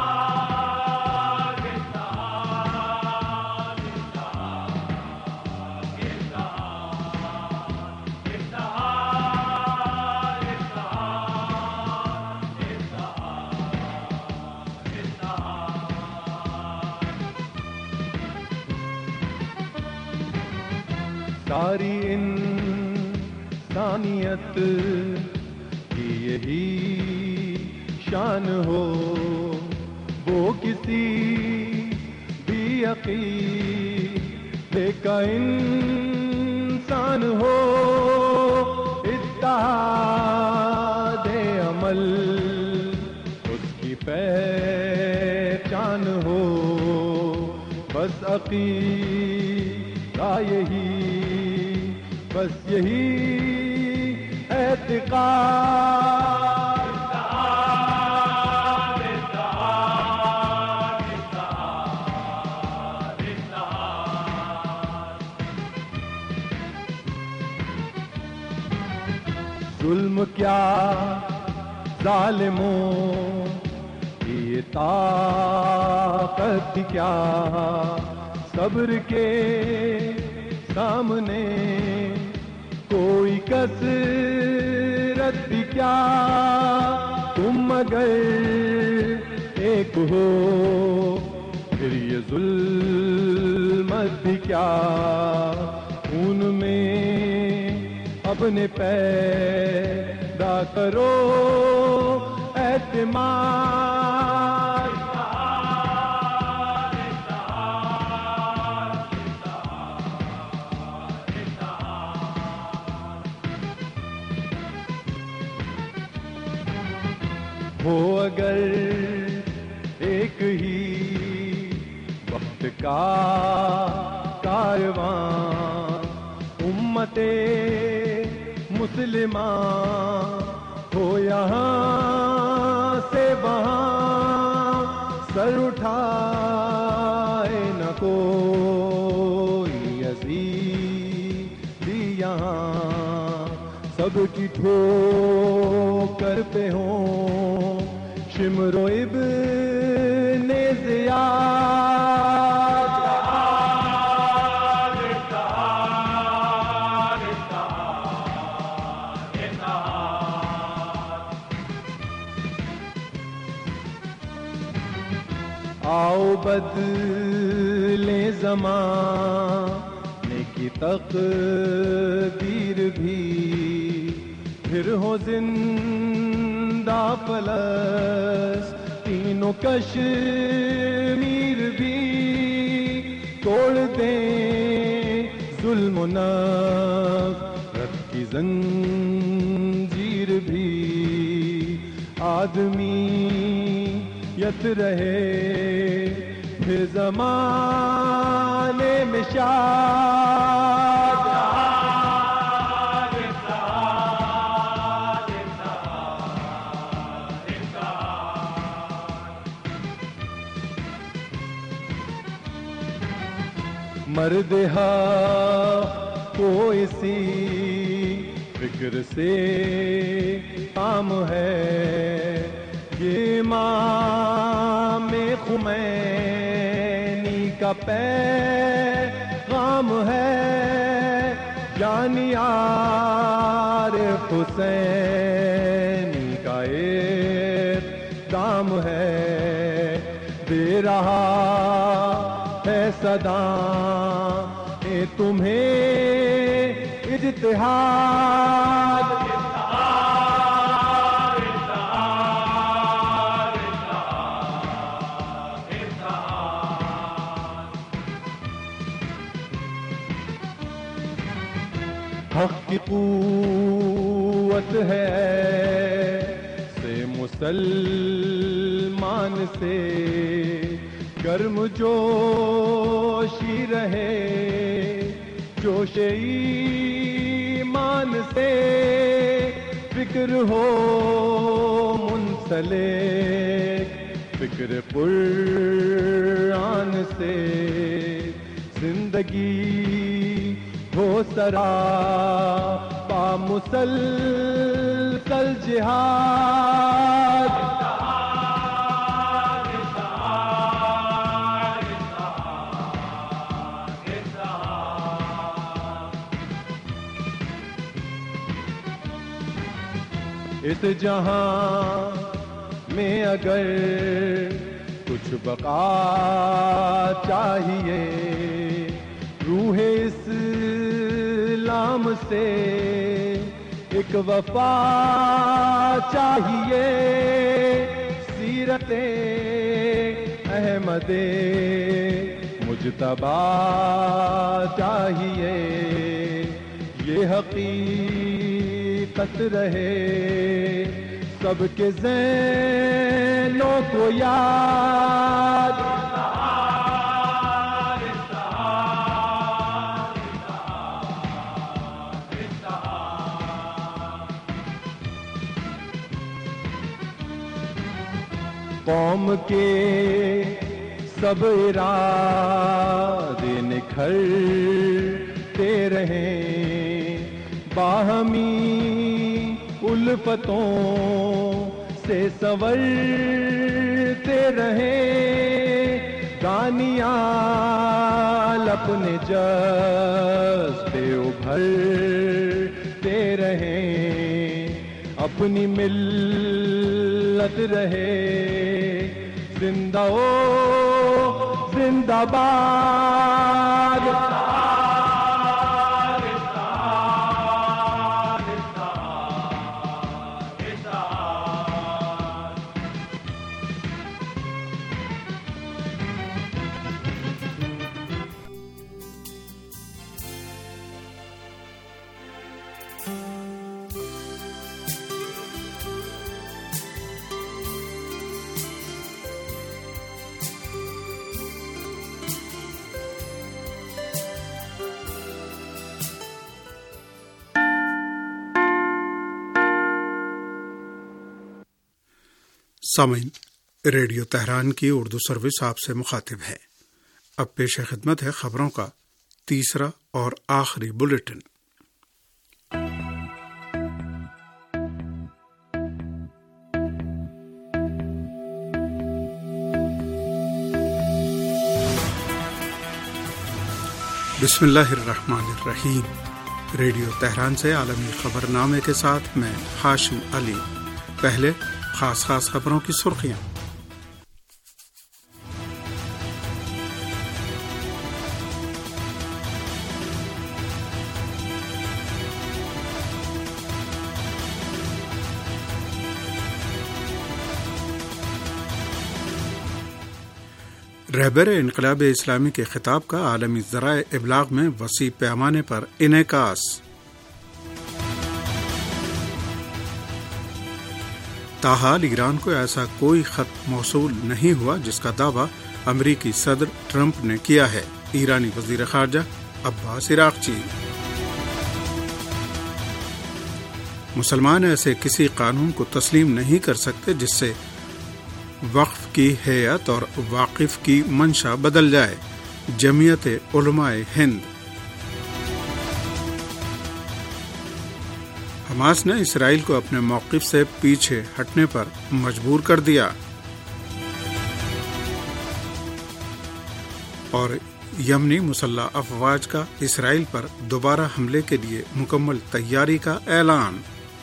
ساری انسانیت کی یہی شان ہو، وہ کسی بھی عقیدے کا انسان ہو، اتحاد عمل اس کی پہچان ہو، بس عقیدہ یہی، بس یہی اعتقاد۔ اتحاد اتحاد اتحاد اتحاد۔ ظلم کیا ظالموں کی یہ طاقت کیا، صبر کے سامنے کوئی کثرت بھی کیا، تم اگر ایک ہو پھر یہ ظلمت بھی کیا، خون میں اپنے پیدا کرو اعتماد۔ ہو اگر ایک ہی وقت کا کارواں، امت مسلمہ ہو یہاں سے وہاں، سر اٹھائے نہ کوئی عزیزی یہاں، سب کی ٹھوکر پہ ہوں شمر و ابن زیاد۔ آؤ بدلے زمانے کی تقدیر بھی، پھر ہو زندہ فلسطین و کشمیر بھی، توڑ دیں ظلم و نفرت کی زنجیر بھی، آدمیت رہے پھر زمانے میں شاد۔ مرد حق کو اسی فکر سے کام ہے، یہ امام خمینی کا پیغام ہے، یعنی عارف حسینی کا اقدام ہے، دے رہا ہے صدا اے تمہیں اجتہاد، حق کی قوت ہے سے مسلمان سے، گرم جوشی رہے جوش ایمان سے، فکر ہو منسلک فکر قرآن سے، زندگی ہو سرا پا مسلسل جہاد، اس جہاں میں اگر کچھ بقا چاہیے، روح اسلام سے ایک وفا چاہیے، سیرت احمد مجتبی چاہیے، یہ حقیقت رہے سب کے ذہنوں کو یاد، قوم کے سب ارادے نکھرتے رہیں، باہمی الفتوں سے سنورتے رہیں، دانیال اپنے جذبے ابھرتے رہیں، اپنی ملت رہے زندہ او زندہ باد، سامعین، ریڈیو تہران کی اردو سروس آپ سے مخاطب ہے۔ اب پیش خدمت ہے خبروں کا تیسرا اور آخری بلیٹن۔ بسم اللہ الرحمن الرحیم۔ ریڈیو تہران سے عالمی خبرنامے کے ساتھ میں ہاشم علی۔ پہلے خاص خاص خبروں کی سرخیاں۔ رہبر انقلاب اسلامی کے خطاب کا عالمی ذرائع ابلاغ میں وسیع پیمانے پر انعکاس۔ تاحال ایران کو ایسا کوئی خط موصول نہیں ہوا جس کا دعویٰ امریکی صدر ٹرمپ نے کیا ہے، ایرانی وزیر خارجہ عباس عراقچی۔ مسلمان ایسے کسی قانون کو تسلیم نہیں کر سکتے جس سے وقف کی ہیئت اور واقف کی منشا بدل جائے، جمعیت علماء ہند۔ حماس نے اسرائیل کو اپنے موقف سے پیچھے ہٹنے پر مجبور کر دیا، اور یمنی مسلح افواج کا اسرائیل پر دوبارہ حملے کے لیے مکمل تیاری کا اعلان۔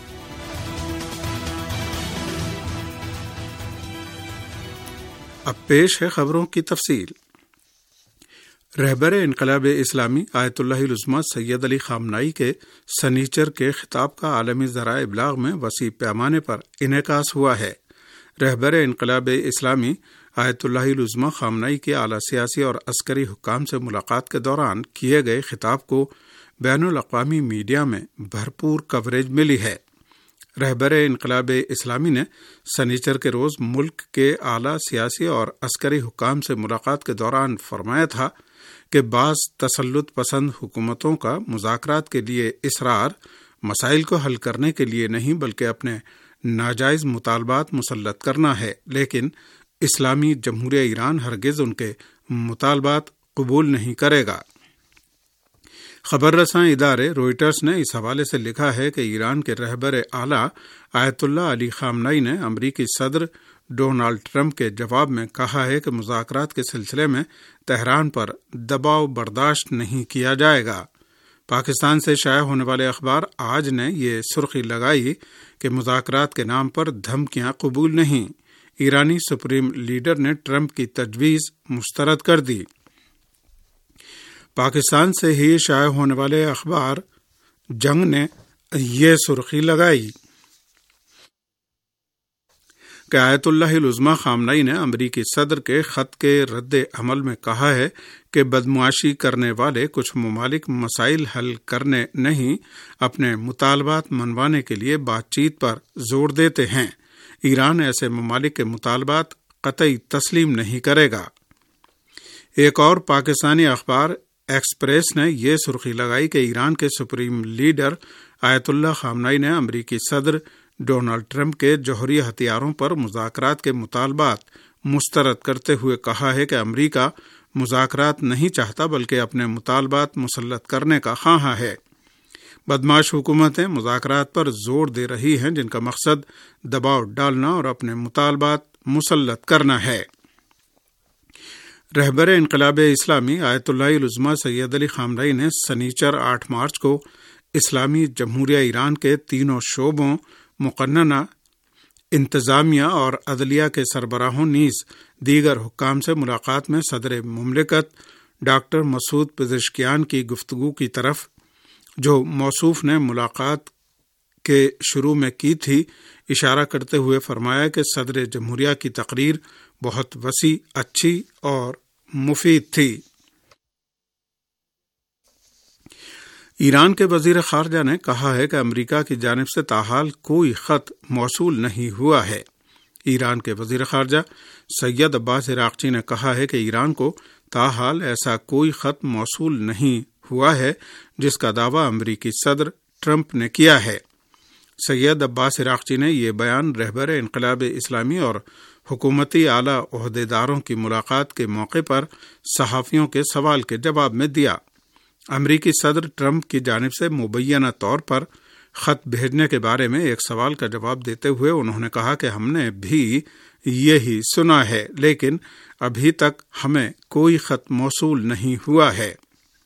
اب پیش ہے خبروں کی تفصیل۔ رہبر انقلاب اسلامی آیت اللہ العظمہ سید علی خامنائی کے سنیچر کے خطاب کا عالمی ذرائع ابلاغ میں وسیع پیمانے پر انعکاس ہوا ہے۔ رہبر انقلاب اسلامی آیت اللہ العظمہ خامنائی کے اعلیٰ سیاسی اور عسکری حکام سے ملاقات کے دوران کیے گئے خطاب کو بین الاقوامی میڈیا میں بھرپور کوریج ملی ہے۔ رہبر انقلاب اسلامی نے سنیچر کے روز ملک کے اعلیٰ سیاسی اور عسکری حکام سے ملاقات کے دوران فرمایا تھا کہ بعض تسلط پسند حکومتوں کا مذاکرات کے لیے اصرار مسائل کو حل کرنے کے لیے نہیں بلکہ اپنے ناجائز مطالبات مسلط کرنا ہے، لیکن اسلامی جمہوریہ ایران ہرگز ان کے مطالبات قبول نہیں کرے گا۔ خبر رساں ادارے روئٹرز نے اس حوالے سے لکھا ہے کہ ایران کے رہبر اعلیٰ آیت اللہ علی خامنائی نے امریکی صدر ڈونالڈ ٹرمپ کے جواب میں کہا ہے کہ مذاکرات کے سلسلے میں تہران پر دباؤ برداشت نہیں کیا جائے گا۔ پاکستان سے شائع ہونے والے اخبار آج نے یہ سرخی لگائی کہ مذاکرات کے نام پر دھمکیاں قبول نہیں۔ ایرانی سپریم لیڈر نے ٹرمپ کی تجویز مسترد کر دی۔ پاکستان سے ہی شائع ہونے والے اخبار جنگ نے یہ سرخی لگائی کہ آیت اللہ العظمہ خامنائی نے امریکی صدر کے خط کے رد عمل میں کہا ہے کہ بدمعاشی کرنے والے کچھ ممالک مسائل حل کرنے نہیں اپنے مطالبات منوانے کے لیے بات چیت پر زور دیتے ہیں۔ ایران ایسے ممالک کے مطالبات قطعی تسلیم نہیں کرے گا۔ ایک اور پاکستانی اخبار ایکسپریس نے یہ سرخی لگائی کہ ایران کے سپریم لیڈر آیت اللہ خامنائی نے امریکی صدر ڈونالڈ ٹرمپ کے جوہری ہتھیاروں پر مذاکرات کے مطالبات مسترد کرتے ہوئے کہا ہے کہ امریکہ مذاکرات نہیں چاہتا بلکہ اپنے مطالبات مسلط کرنے کا خواہاں ہے۔ بدمعاش حکومتیں مذاکرات پر زور دے رہی ہیں جن کا مقصد دباؤ ڈالنا اور اپنے مطالبات مسلط کرنا ہے۔ رہبر انقلاب اسلامی آیت اللہ العظمہ سید علی خامنائی نے سنیچر آٹھ مارچ کو اسلامی جمہوریہ ایران کے تینوں شعبوں مقننہ، انتظامیہ اور عدلیہ کے سربراہوں نیز دیگر حکام سے ملاقات میں صدر مملکت ڈاکٹر مسعود پزشکیان کی گفتگو کی طرف جو موصوف نے ملاقات کے شروع میں کی تھی اشارہ کرتے ہوئے فرمایا کہ صدر جمہوریہ کی تقریر بہت وسیع، اچھی اور مفید تھی۔ ایران کے وزیر خارجہ نے کہا ہے کہ امریکہ کی جانب سے تاحال کوئی خط موصول نہیں ہوا ہے۔ ایران کے وزیر خارجہ سید عباس عراقچی نے کہا ہے کہ ایران کو تاحال ایسا کوئی خط موصول نہیں ہوا ہے جس کا دعویٰ امریکی صدر ٹرمپ نے کیا ہے۔ سید عباس عراقچی نے یہ بیان رہبر انقلاب اسلامی اور حکومتی اعلیٰ عہدیداروں کی ملاقات کے موقع پر صحافیوں کے سوال کے جواب میں دیا۔ امریکی صدر ٹرمپ کی جانب سے مبینہ طور پر خط بھیجنے کے بارے میں ایک سوال کا جواب دیتے ہوئے انہوں نے کہا کہ ہم نے بھی یہی سنا ہے لیکن ابھی تک ہمیں کوئی خط موصول نہیں ہوا ہے۔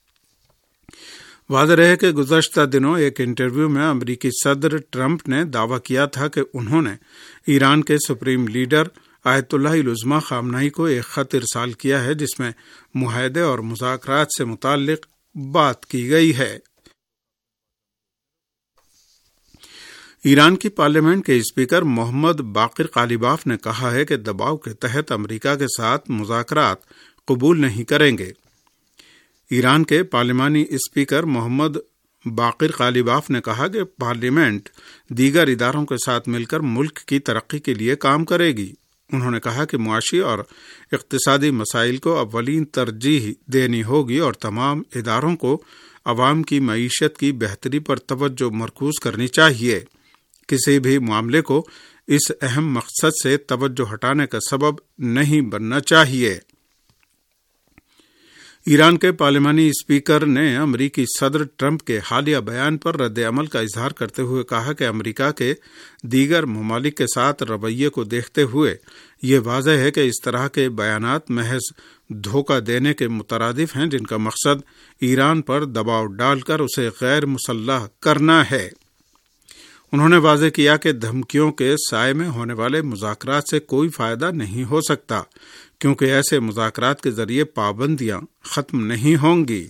واضح رہے کہ گزشتہ دنوں ایک انٹرویو میں امریکی صدر ٹرمپ نے دعویٰ کیا تھا کہ انہوں نے ایران کے سپریم لیڈر آیت اللہ العظمہ خامنائی کو ایک خط ارسال کیا ہے جس میں معاہدے اور مذاکرات سے متعلق بات کی گئی ہے۔ ایران کی پارلیمنٹ کے اسپیکر محمد باقر قالیباف نے کہا ہے کہ دباؤ کے تحت امریکہ کے ساتھ مذاکرات قبول نہیں کریں گے۔ ایران کے پارلیمانی اسپیکر محمد باقر قالیباف نے کہا کہ پارلیمنٹ دیگر اداروں کے ساتھ مل کر ملک کی ترقی کے لیے کام کرے گی۔ انہوں نے کہا کہ معاشی اور اقتصادی مسائل کو اولین ترجیح دینی ہوگی اور تمام اداروں کو عوام کی معیشت کی بہتری پر توجہ مرکوز کرنی چاہیے۔ کسی بھی معاملے کو اس اہم مقصد سے توجہ ہٹانے کا سبب نہیں بننا چاہیے۔ ایران کے پارلیمانی اسپیکر نے امریکی صدر ٹرمپ کے حالیہ بیان پر رد عمل کا اظہار کرتے ہوئے کہا کہ امریکہ کے دیگر ممالک کے ساتھ رویے کو دیکھتے ہوئے یہ واضح ہے کہ اس طرح کے بیانات محض دھوکہ دینے کے مترادف ہیں، جن کا مقصد ایران پر دباؤ ڈال کر اسے غیر مسلح کرنا ہے۔ انہوں نے واضح کیا کہ دھمکیوں کے سائے میں ہونے والے مذاکرات سے کوئی فائدہ نہیں ہو سکتا، کیونکہ ایسے مذاکرات کے ذریعے پابندیاں ختم نہیں ہوں گی۔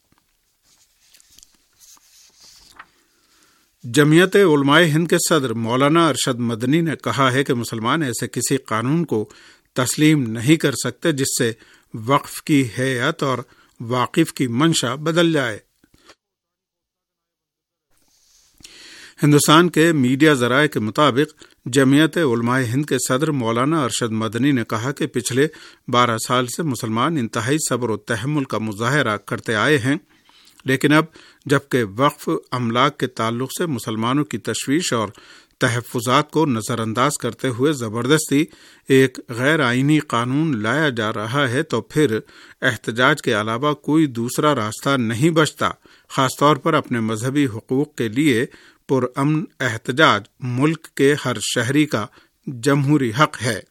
جمعیت علماء ہند کے صدر مولانا ارشد مدنی نے کہا ہے کہ مسلمان ایسے کسی قانون کو تسلیم نہیں کر سکتے جس سے وقف کی ہیئت اور واقف کی منشا بدل جائے۔ ہندوستان کے میڈیا ذرائع کے مطابق جمعیت علماء ہند کے صدر مولانا ارشد مدنی نے کہا کہ پچھلے بارہ سال سے مسلمان انتہائی صبر و تحمل کا مظاہرہ کرتے آئے ہیں، لیکن اب جبکہ وقف املاک کے تعلق سے مسلمانوں کی تشویش اور تحفظات کو نظر انداز کرتے ہوئے زبردستی ایک غیر آئینی قانون لایا جا رہا ہے، تو پھر احتجاج کے علاوہ کوئی دوسرا راستہ نہیں بچتا، خاص طور پر اپنے مذہبی حقوق کے لیے پرامن احتجاج ملک کے ہر شہری کا جمہوری حق ہے۔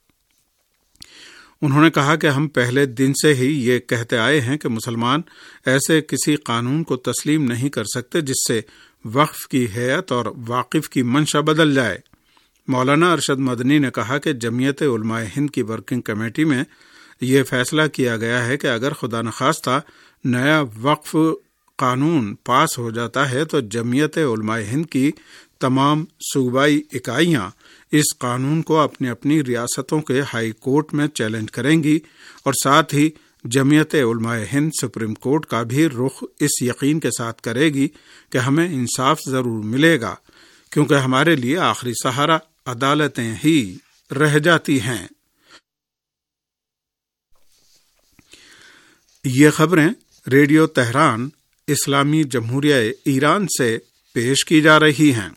انہوں نے کہا کہ ہم پہلے دن سے ہی یہ کہتے آئے ہیں کہ مسلمان ایسے کسی قانون کو تسلیم نہیں کر سکتے جس سے وقف کی ہیئت اور واقف کی منشا بدل جائے۔ مولانا ارشد مدنی نے کہا کہ جمعیت علماء ہند کی ورکنگ کمیٹی میں یہ فیصلہ کیا گیا ہے کہ اگر خدا نخواستہ نیا وقف قانون پاس ہو جاتا ہے تو جمعیت علماء ہند کی تمام صوبائی اکائیاں اس قانون کو اپنی اپنی ریاستوں کے ہائی کورٹ میں چیلنج کریں گی، اور ساتھ ہی جمعیت علماء ہند سپریم کورٹ کا بھی رخ اس یقین کے ساتھ کرے گی کہ ہمیں انصاف ضرور ملے گا، کیونکہ ہمارے لیے آخری سہارا عدالتیں ہی رہ جاتی ہیں۔ یہ خبریں ریڈیو تہران اسلامی جمہوریہ ایران سے پیش کی جا رہی ہیں۔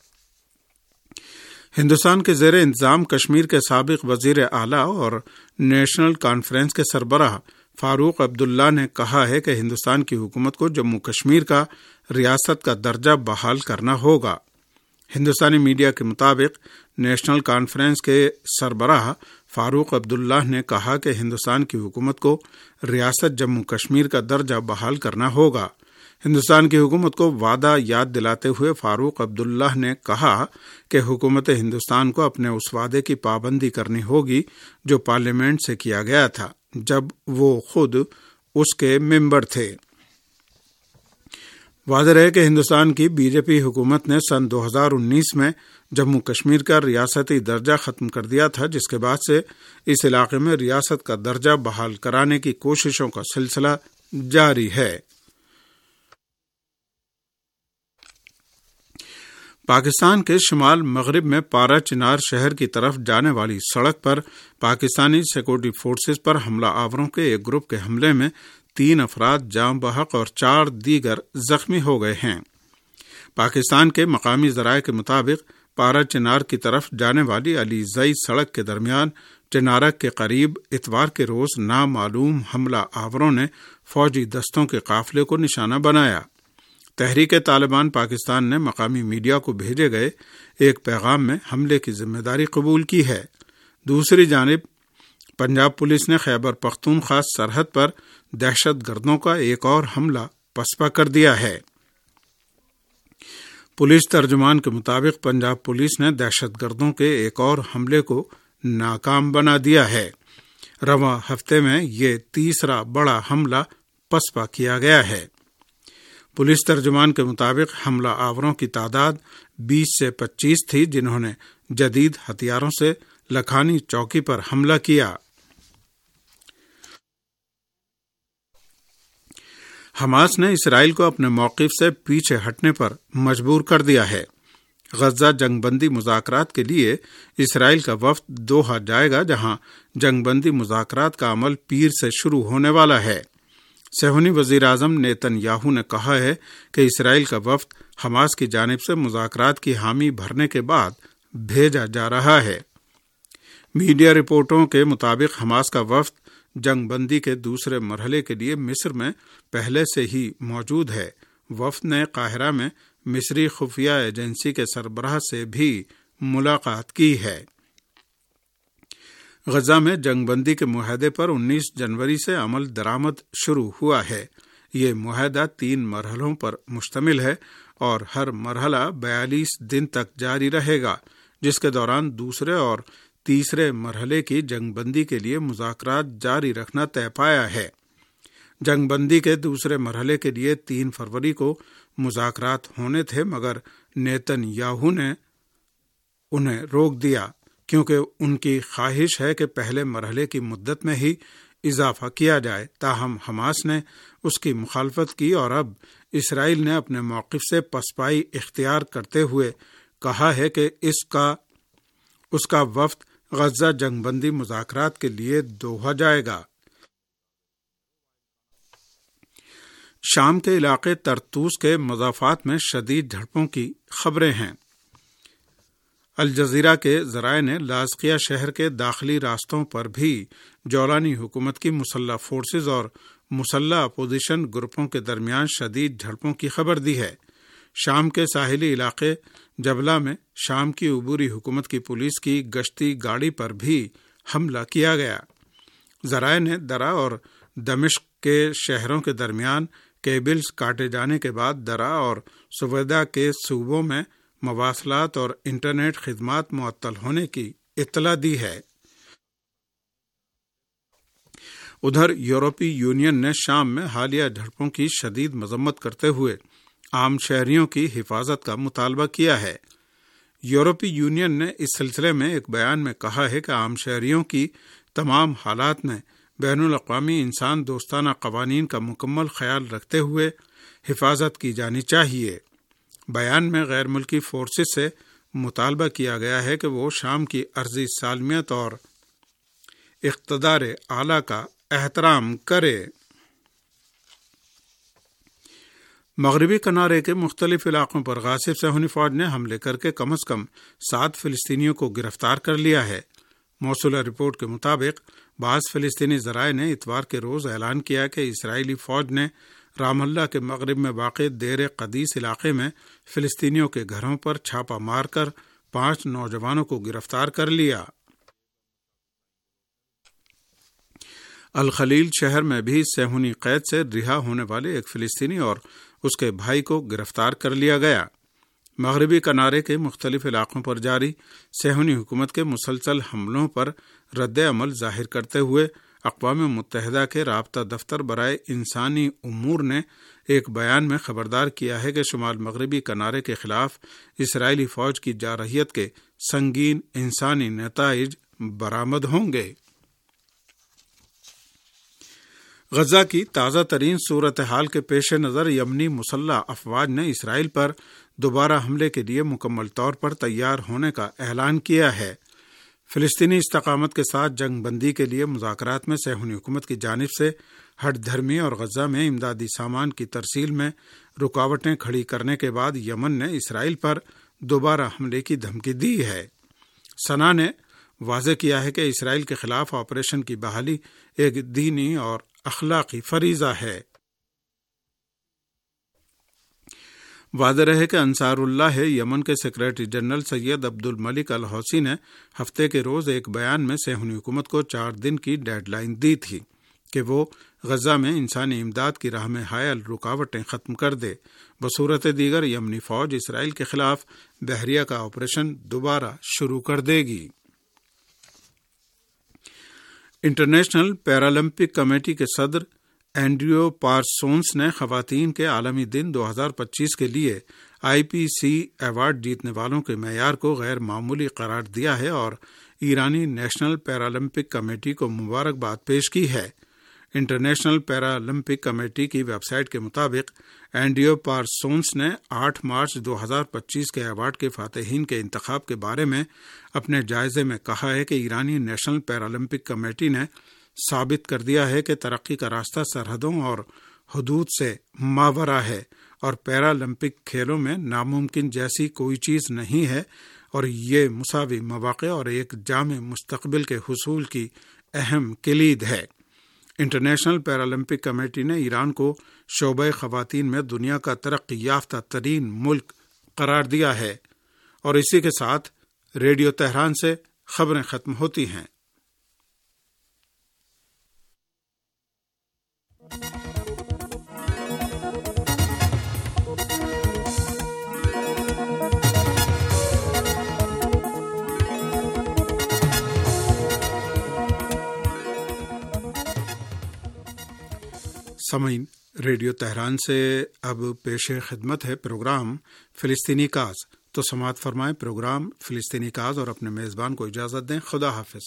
ہندوستان کے زیر انتظام کشمیر کے سابق وزیر اعلیٰ اور نیشنل کانفرنس کے سربراہ فاروق عبداللہ نے کہا ہے کہ ہندوستان کی حکومت کو جموں کشمیر کا ریاست کا درجہ بحال کرنا ہوگا۔ ہندوستانی میڈیا کے مطابق نیشنل کانفرنس کے سربراہ فاروق عبداللہ نے کہا کہ ہندوستان کی حکومت کو ریاست جموں کشمیر کا درجہ بحال کرنا ہوگا۔ ہندوستان کی حکومت کو وعدہ یاد دلاتے ہوئے فاروق عبداللہ نے کہا کہ حکومت ہندوستان کو اپنے اس وعدے کی پابندی کرنی ہوگی جو پارلیمنٹ سے کیا گیا تھا جب وہ خود اس کے ممبر تھے۔ واضح ہے کہ ہندوستان کی بی جے پی حکومت نے سن دو ہزار انیس میں جموں کشمیر کا ریاستی درجہ ختم کر دیا تھا، جس کے بعد سے اس علاقے میں ریاست کا درجہ بحال کرانے کی کوششوں کا سلسلہ جاری ہے۔ پاکستان کے شمال مغرب میں پارا چنار شہر کی طرف جانے والی سڑک پر پاکستانی سیکورٹی فورسز پر حملہ آوروں کے ایک گروپ کے حملے میں تین افراد جاں بحق اور چار دیگر زخمی ہو گئے ہیں۔ پاکستان کے مقامی ذرائع کے مطابق پارا چنار کی طرف جانے والی علی زئی سڑک کے درمیان چنارک کے قریب اتوار کے روز نامعلوم حملہ آوروں نے فوجی دستوں کے قافلے کو نشانہ بنایا۔ تحریک طالبان پاکستان نے مقامی میڈیا کو بھیجے گئے ایک پیغام میں حملے کی ذمہ داری قبول کی ہے۔ دوسری جانب پنجاب پولیس نے خیبر پختونخوا سرحد پر دہشت گردوں کا ایک اور حملہ پسپا کر دیا ہے۔ پولیس ترجمان کے مطابق پنجاب پولیس نے دہشت گردوں کے ایک اور حملے کو ناکام بنا دیا ہے۔ رواں ہفتے میں یہ تیسرا بڑا حملہ پسپا کیا گیا ہے۔ پولیس ترجمان کے مطابق حملہ آوروں کی تعداد بیس سے پچیس تھی، جنہوں نے جدید ہتھیاروں سے لکھانی چوکی پر حملہ کیا۔ حماس نے اسرائیل کو اپنے موقف سے پیچھے ہٹنے پر مجبور کر دیا ہے۔ غزہ جنگ بندی مذاکرات کے لیے اسرائیل کا وفد دوحہ جائے گا، جہاں جنگ بندی مذاکرات کا عمل پیر سے شروع ہونے والا ہے۔ صہیونی وزیر اعظم نیتن یاہو نے کہا ہے کہ اسرائیل کا وفد حماس کی جانب سے مذاکرات کی حامی بھرنے کے بعد بھیجا جا رہا ہے۔ میڈیا رپورٹوں کے مطابق حماس کا وفد جنگ بندی کے دوسرے مرحلے کے لیے مصر میں پہلے سے ہی موجود ہے۔ وفد نے قاہرہ میں مصری خفیہ ایجنسی کے سربراہ سے بھی ملاقات کی ہے۔ غزہ میں جنگ بندی کے معاہدے پر انیس جنوری سے عمل درآمد شروع ہوا ہے۔ یہ معاہدہ تین مرحلوں پر مشتمل ہے اور ہر مرحلہ بیالیس دن تک جاری رہے گا، جس کے دوران دوسرے اور تیسرے مرحلے کی جنگ بندی کے لیے مذاکرات جاری رکھنا طے پایا ہے۔ جنگ بندی کے دوسرے مرحلے کے لیے تین فروری کو مذاکرات ہونے تھے، مگر نیتن یاہو نے انہیں روک دیا کیونکہ ان کی خواہش ہے کہ پہلے مرحلے کی مدت میں ہی اضافہ کیا جائے۔ تاہم حماس نے اس کی مخالفت کی اور اب اسرائیل نے اپنے موقف سے پسپائی اختیار کرتے ہوئے کہا ہے کہ اس کا اس کا وفد غزہ جنگ بندی مذاکرات کے لیے دوحہ جائے گا۔ شام کے علاقے طرطوس کے مضافات میں شدید جھڑپوں کی خبریں ہیں۔ الجزیرہ کے ذرائع نے لاذقیہ شہر کے داخلی راستوں پر بھی جولانی حکومت کی مسلح فورسز اور مسلح اپوزیشن گروپوں کے درمیان شدید جھڑپوں کی خبر دی ہے۔ شام کے ساحلی علاقے جبلہ میں شام کی عبوری حکومت کی پولیس کی گشتی گاڑی پر بھی حملہ کیا گیا۔ ذرائع نے درہ اور دمشق کے شہروں کے درمیان کیبلز کاٹے جانے کے بعد درہ اور سویدا کے صوبوں میں مواصلات اور انٹرنیٹ خدمات معطل ہونے کی اطلاع دی ہے۔ ادھر یورپی یونین نے شام میں حالیہ جھڑپوں کی شدید مذمت کرتے ہوئے عام شہریوں کی حفاظت کا مطالبہ کیا ہے۔ یورپی یونین نے اس سلسلے میں ایک بیان میں کہا ہے کہ عام شہریوں کی تمام حالات میں بین الاقوامی انسان دوستانہ قوانین کا مکمل خیال رکھتے ہوئے حفاظت کی جانی چاہیے۔ بیان میں غیر ملکی فورسز سے مطالبہ کیا گیا ہے کہ وہ شام کی عرضی سالمیت اور اقتدار اعلیٰ کا احترام کرے۔ مغربی کنارے کے مختلف علاقوں پر غاصب صہیونی فوج نے حملے کر کے کم از کم سات فلسطینیوں کو گرفتار کر لیا ہے۔ موصولہ رپورٹ کے مطابق بعض فلسطینی ذرائع نے اتوار کے روز اعلان کیا کہ اسرائیلی فوج نے رام اللہ کے مغرب میں واقع دیر قدیس علاقے میں فلسطینیوں کے گھروں پر چھاپہ مار کر پانچ نوجوانوں کو گرفتار کر لیا۔ الخلیل شہر میں بھی صہیونی قید سے رہا ہونے والے ایک فلسطینی اور اس کے بھائی کو گرفتار کر لیا گیا۔ مغربی کنارے کے مختلف علاقوں پر جاری صہیونی حکومت کے مسلسل حملوں پر رد عمل ظاہر کرتے ہوئے اقوام متحدہ کے رابطہ دفتر برائے انسانی امور نے ایک بیان میں خبردار کیا ہے کہ شمال مغربی کنارے کے خلاف اسرائیلی فوج کی جارحیت کے سنگین انسانی نتائج برآمد ہوں گے۔ غزہ کی تازہ ترین صورتحال کے پیش نظر یمنی مسلح افواج نے اسرائیل پر دوبارہ حملے کے لیے مکمل طور پر تیار ہونے کا اعلان کیا ہے۔ فلسطینی استقامت کے ساتھ جنگ بندی کے لیے مذاکرات میں صہیونی حکومت کی جانب سے ہٹ دھرمی اور غزہ میں امدادی سامان کی ترسیل میں رکاوٹیں کھڑی کرنے کے بعد یمن نے اسرائیل پر دوبارہ حملے کی دھمکی دی ہے۔ سنا نے واضح کیا ہے کہ اسرائیل کے خلاف آپریشن کی بحالی ایک دینی اور اخلاقی فریضہ ہے۔ واضح رہے کہ انصار اللہ یمن کے سیکریٹری جنرل سید عبد الملک الحوثی نے ہفتے کے روز ایک بیان میں صہیونی حکومت کو چار دن کی ڈیڈ لائن دی تھی کہ وہ غزہ میں انسانی امداد کی راہ میں حائل رکاوٹیں ختم کر دے۔ بصورت دیگر یمنی فوج اسرائیل کے خلاف بحریہ کا آپریشن دوبارہ شروع کر دے گی۔ انٹرنیشنل پیرالمپک کمیٹی کے صدر اینڈریو پارسونس نے خواتین کے عالمی دن دو ہزار پچیس کے لیے آئی پی سی ایوارڈ جیتنے والوں کے معیار کو غیر معمولی قرار دیا ہے اور ایرانی نیشنل پیرالمپک کمیٹی کو مبارکباد پیش کی ہے۔ انٹرنیشنل پیرالمپک کمیٹی کی ویب سائٹ کے مطابق اینڈریو پارسونس نے آٹھ مارچ دو ہزار پچیس کے ایوارڈ کے فاتحین کے انتخاب کے بارے میں اپنے جائزے میں کہا ہے کہ ایرانی نیشنل پیرالمپک کمیٹی نے ثابت کر دیا ہے کہ ترقی کا راستہ سرحدوں اور حدود سے ماورا ہے اور پیرالمپک کھیلوں میں ناممکن جیسی کوئی چیز نہیں ہے اور یہ مساوی مواقع اور ایک جامع مستقبل کے حصول کی اہم کلید ہے۔ انٹرنیشنل پیرالمپک کمیٹی نے ایران کو شعبہ خواتین میں دنیا کا ترقی یافتہ ترین ملک قرار دیا ہے۔ اور اسی کے ساتھ ریڈیو تہران سے خبریں ختم ہوتی ہیں۔ سامعین، ریڈیو تہران سے اب پیش خدمت ہے پروگرام فلسطینی کاز۔ تو سماعت فرمائیں پروگرام فلسطینی کاز اور اپنے میزبان کو اجازت دیں۔ خدا حافظ۔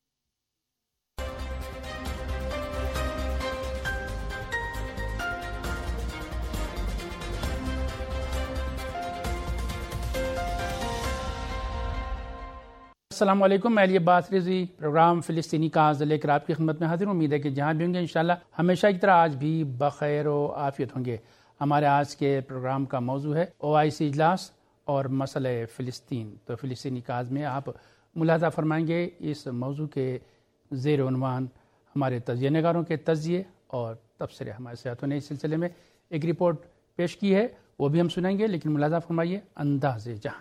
السلام علیکم، میں علی عباس رضوی پروگرام فلسطینی کاز لے کر آپ کی خدمت میں حاضر ہوں۔ امید ہے کہ جہاں بھی ہوں گے انشاءاللہ ہمیشہ کی طرح آج بھی بخیر و عافیت ہوں گے۔ ہمارے آج کے پروگرام کا موضوع ہے او آئی سی اجلاس اور مسئلہ فلسطین۔ تو فلسطینی کاز میں آپ ملاحظہ فرمائیں گے اس موضوع کے زیر عنوان ہمارے تجزیہ نگاروں کے تجزیے اور تبصرے۔ ہمارے ساتھیوں نے اس سلسلے میں ایک رپورٹ پیش کی ہے، وہ بھی ہم سنائیں گے، لیکن ملاحظہ فرمائیے انداز جہاں۔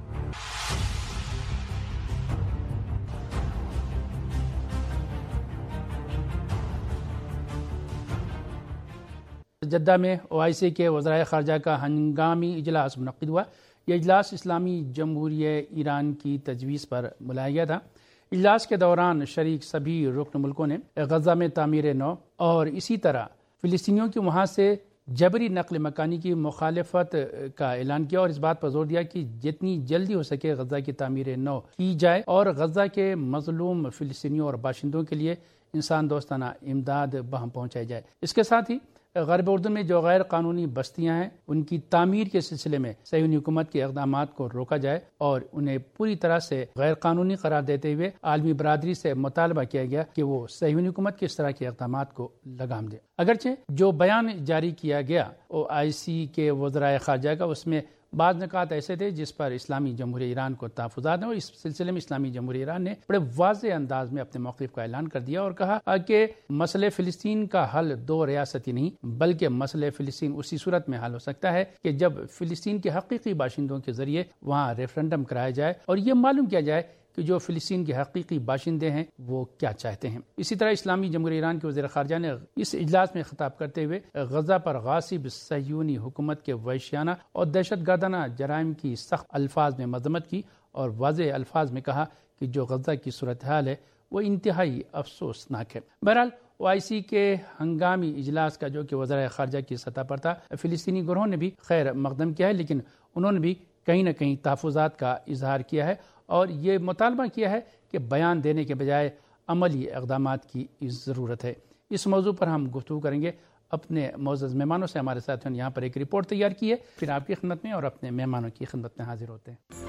جدہ میں او آئی سی کے وزرائے خارجہ کا ہنگامی اجلاس منعقد ہوا۔ یہ اجلاس اسلامی جمہوریہ ایران کی تجویز پر بلایا گیا تھا۔ اجلاس کے دوران شریک سبھی رکن ملکوں نے غزہ میں تعمیر نو اور اسی طرح فلسطینیوں کی وہاں سے جبری نقل مکانی کی مخالفت کا اعلان کیا اور اس بات پر زور دیا کہ جتنی جلدی ہو سکے غزہ کی تعمیر نو کی جائے اور غزہ کے مظلوم فلسطینیوں اور باشندوں کے لیے انسان دوستانہ امداد بہم پہنچائی جائے۔ اس کے ساتھ ہی غرب اردن میں جو غیر قانونی بستیاں ہیں ان کی تعمیر کے سلسلے میں صہیونی حکومت کے اقدامات کو روکا جائے اور انہیں پوری طرح سے غیر قانونی قرار دیتے ہوئے عالمی برادری سے مطالبہ کیا گیا کہ وہ صہیونی حکومت کے اس طرح کے اقدامات کو لگام دے۔ اگرچہ جو بیان جاری کیا گیا او آئی سی کے وزرائے خارجہ کا، اس میں بعض نکات ایسے تھے جس پر اسلامی جمہوریہ ایران کو تحفظات ہیں، اور اس سلسلے میں اسلامی جمہوریہ ایران نے بڑے واضح انداز میں اپنے موقف کا اعلان کر دیا اور کہا کہ مسئلہ فلسطین کا حل دو ریاستی نہیں بلکہ مسئلہ فلسطین اسی صورت میں حل ہو سکتا ہے کہ جب فلسطین کے حقیقی باشندوں کے ذریعے وہاں ریفرنڈم کرایا جائے اور یہ معلوم کیا جائے کہ جو فلسطین کے حقیقی باشندے ہیں وہ کیا چاہتے ہیں۔ اسی طرح اسلامی جمہوریہ ایران کے وزیر خارجہ نے اس اجلاس میں خطاب کرتے ہوئے غزہ پر غاصب صہیونی حکومت کے وحشیانہ اور دہشت گردانہ جرائم کی سخت الفاظ میں مذمت کی اور واضح الفاظ میں کہا کہ جو غزہ کی صورتحال ہے وہ انتہائی افسوسناک ہے۔ بہرحال او آئی سی کے ہنگامی اجلاس کا جو کہ وزرائے خارجہ کی سطح پر تھا، فلسطینی گروہوں نے بھی خیر مقدم کیا ہے، لیکن انہوں نے بھی کہیں نہ کہیں تحفظات کا اظہار کیا ہے اور یہ مطالبہ کیا ہے کہ بیان دینے کے بجائے عملی اقدامات کی ضرورت ہے۔ اس موضوع پر ہم گفتگو کریں گے اپنے معزز مہمانوں سے۔ ہمارے ساتھیوں نے یہاں پر ایک رپورٹ تیار کی ہے، پھر آپ کی خدمت میں اور اپنے مہمانوں کی خدمت میں حاضر ہوتے ہیں۔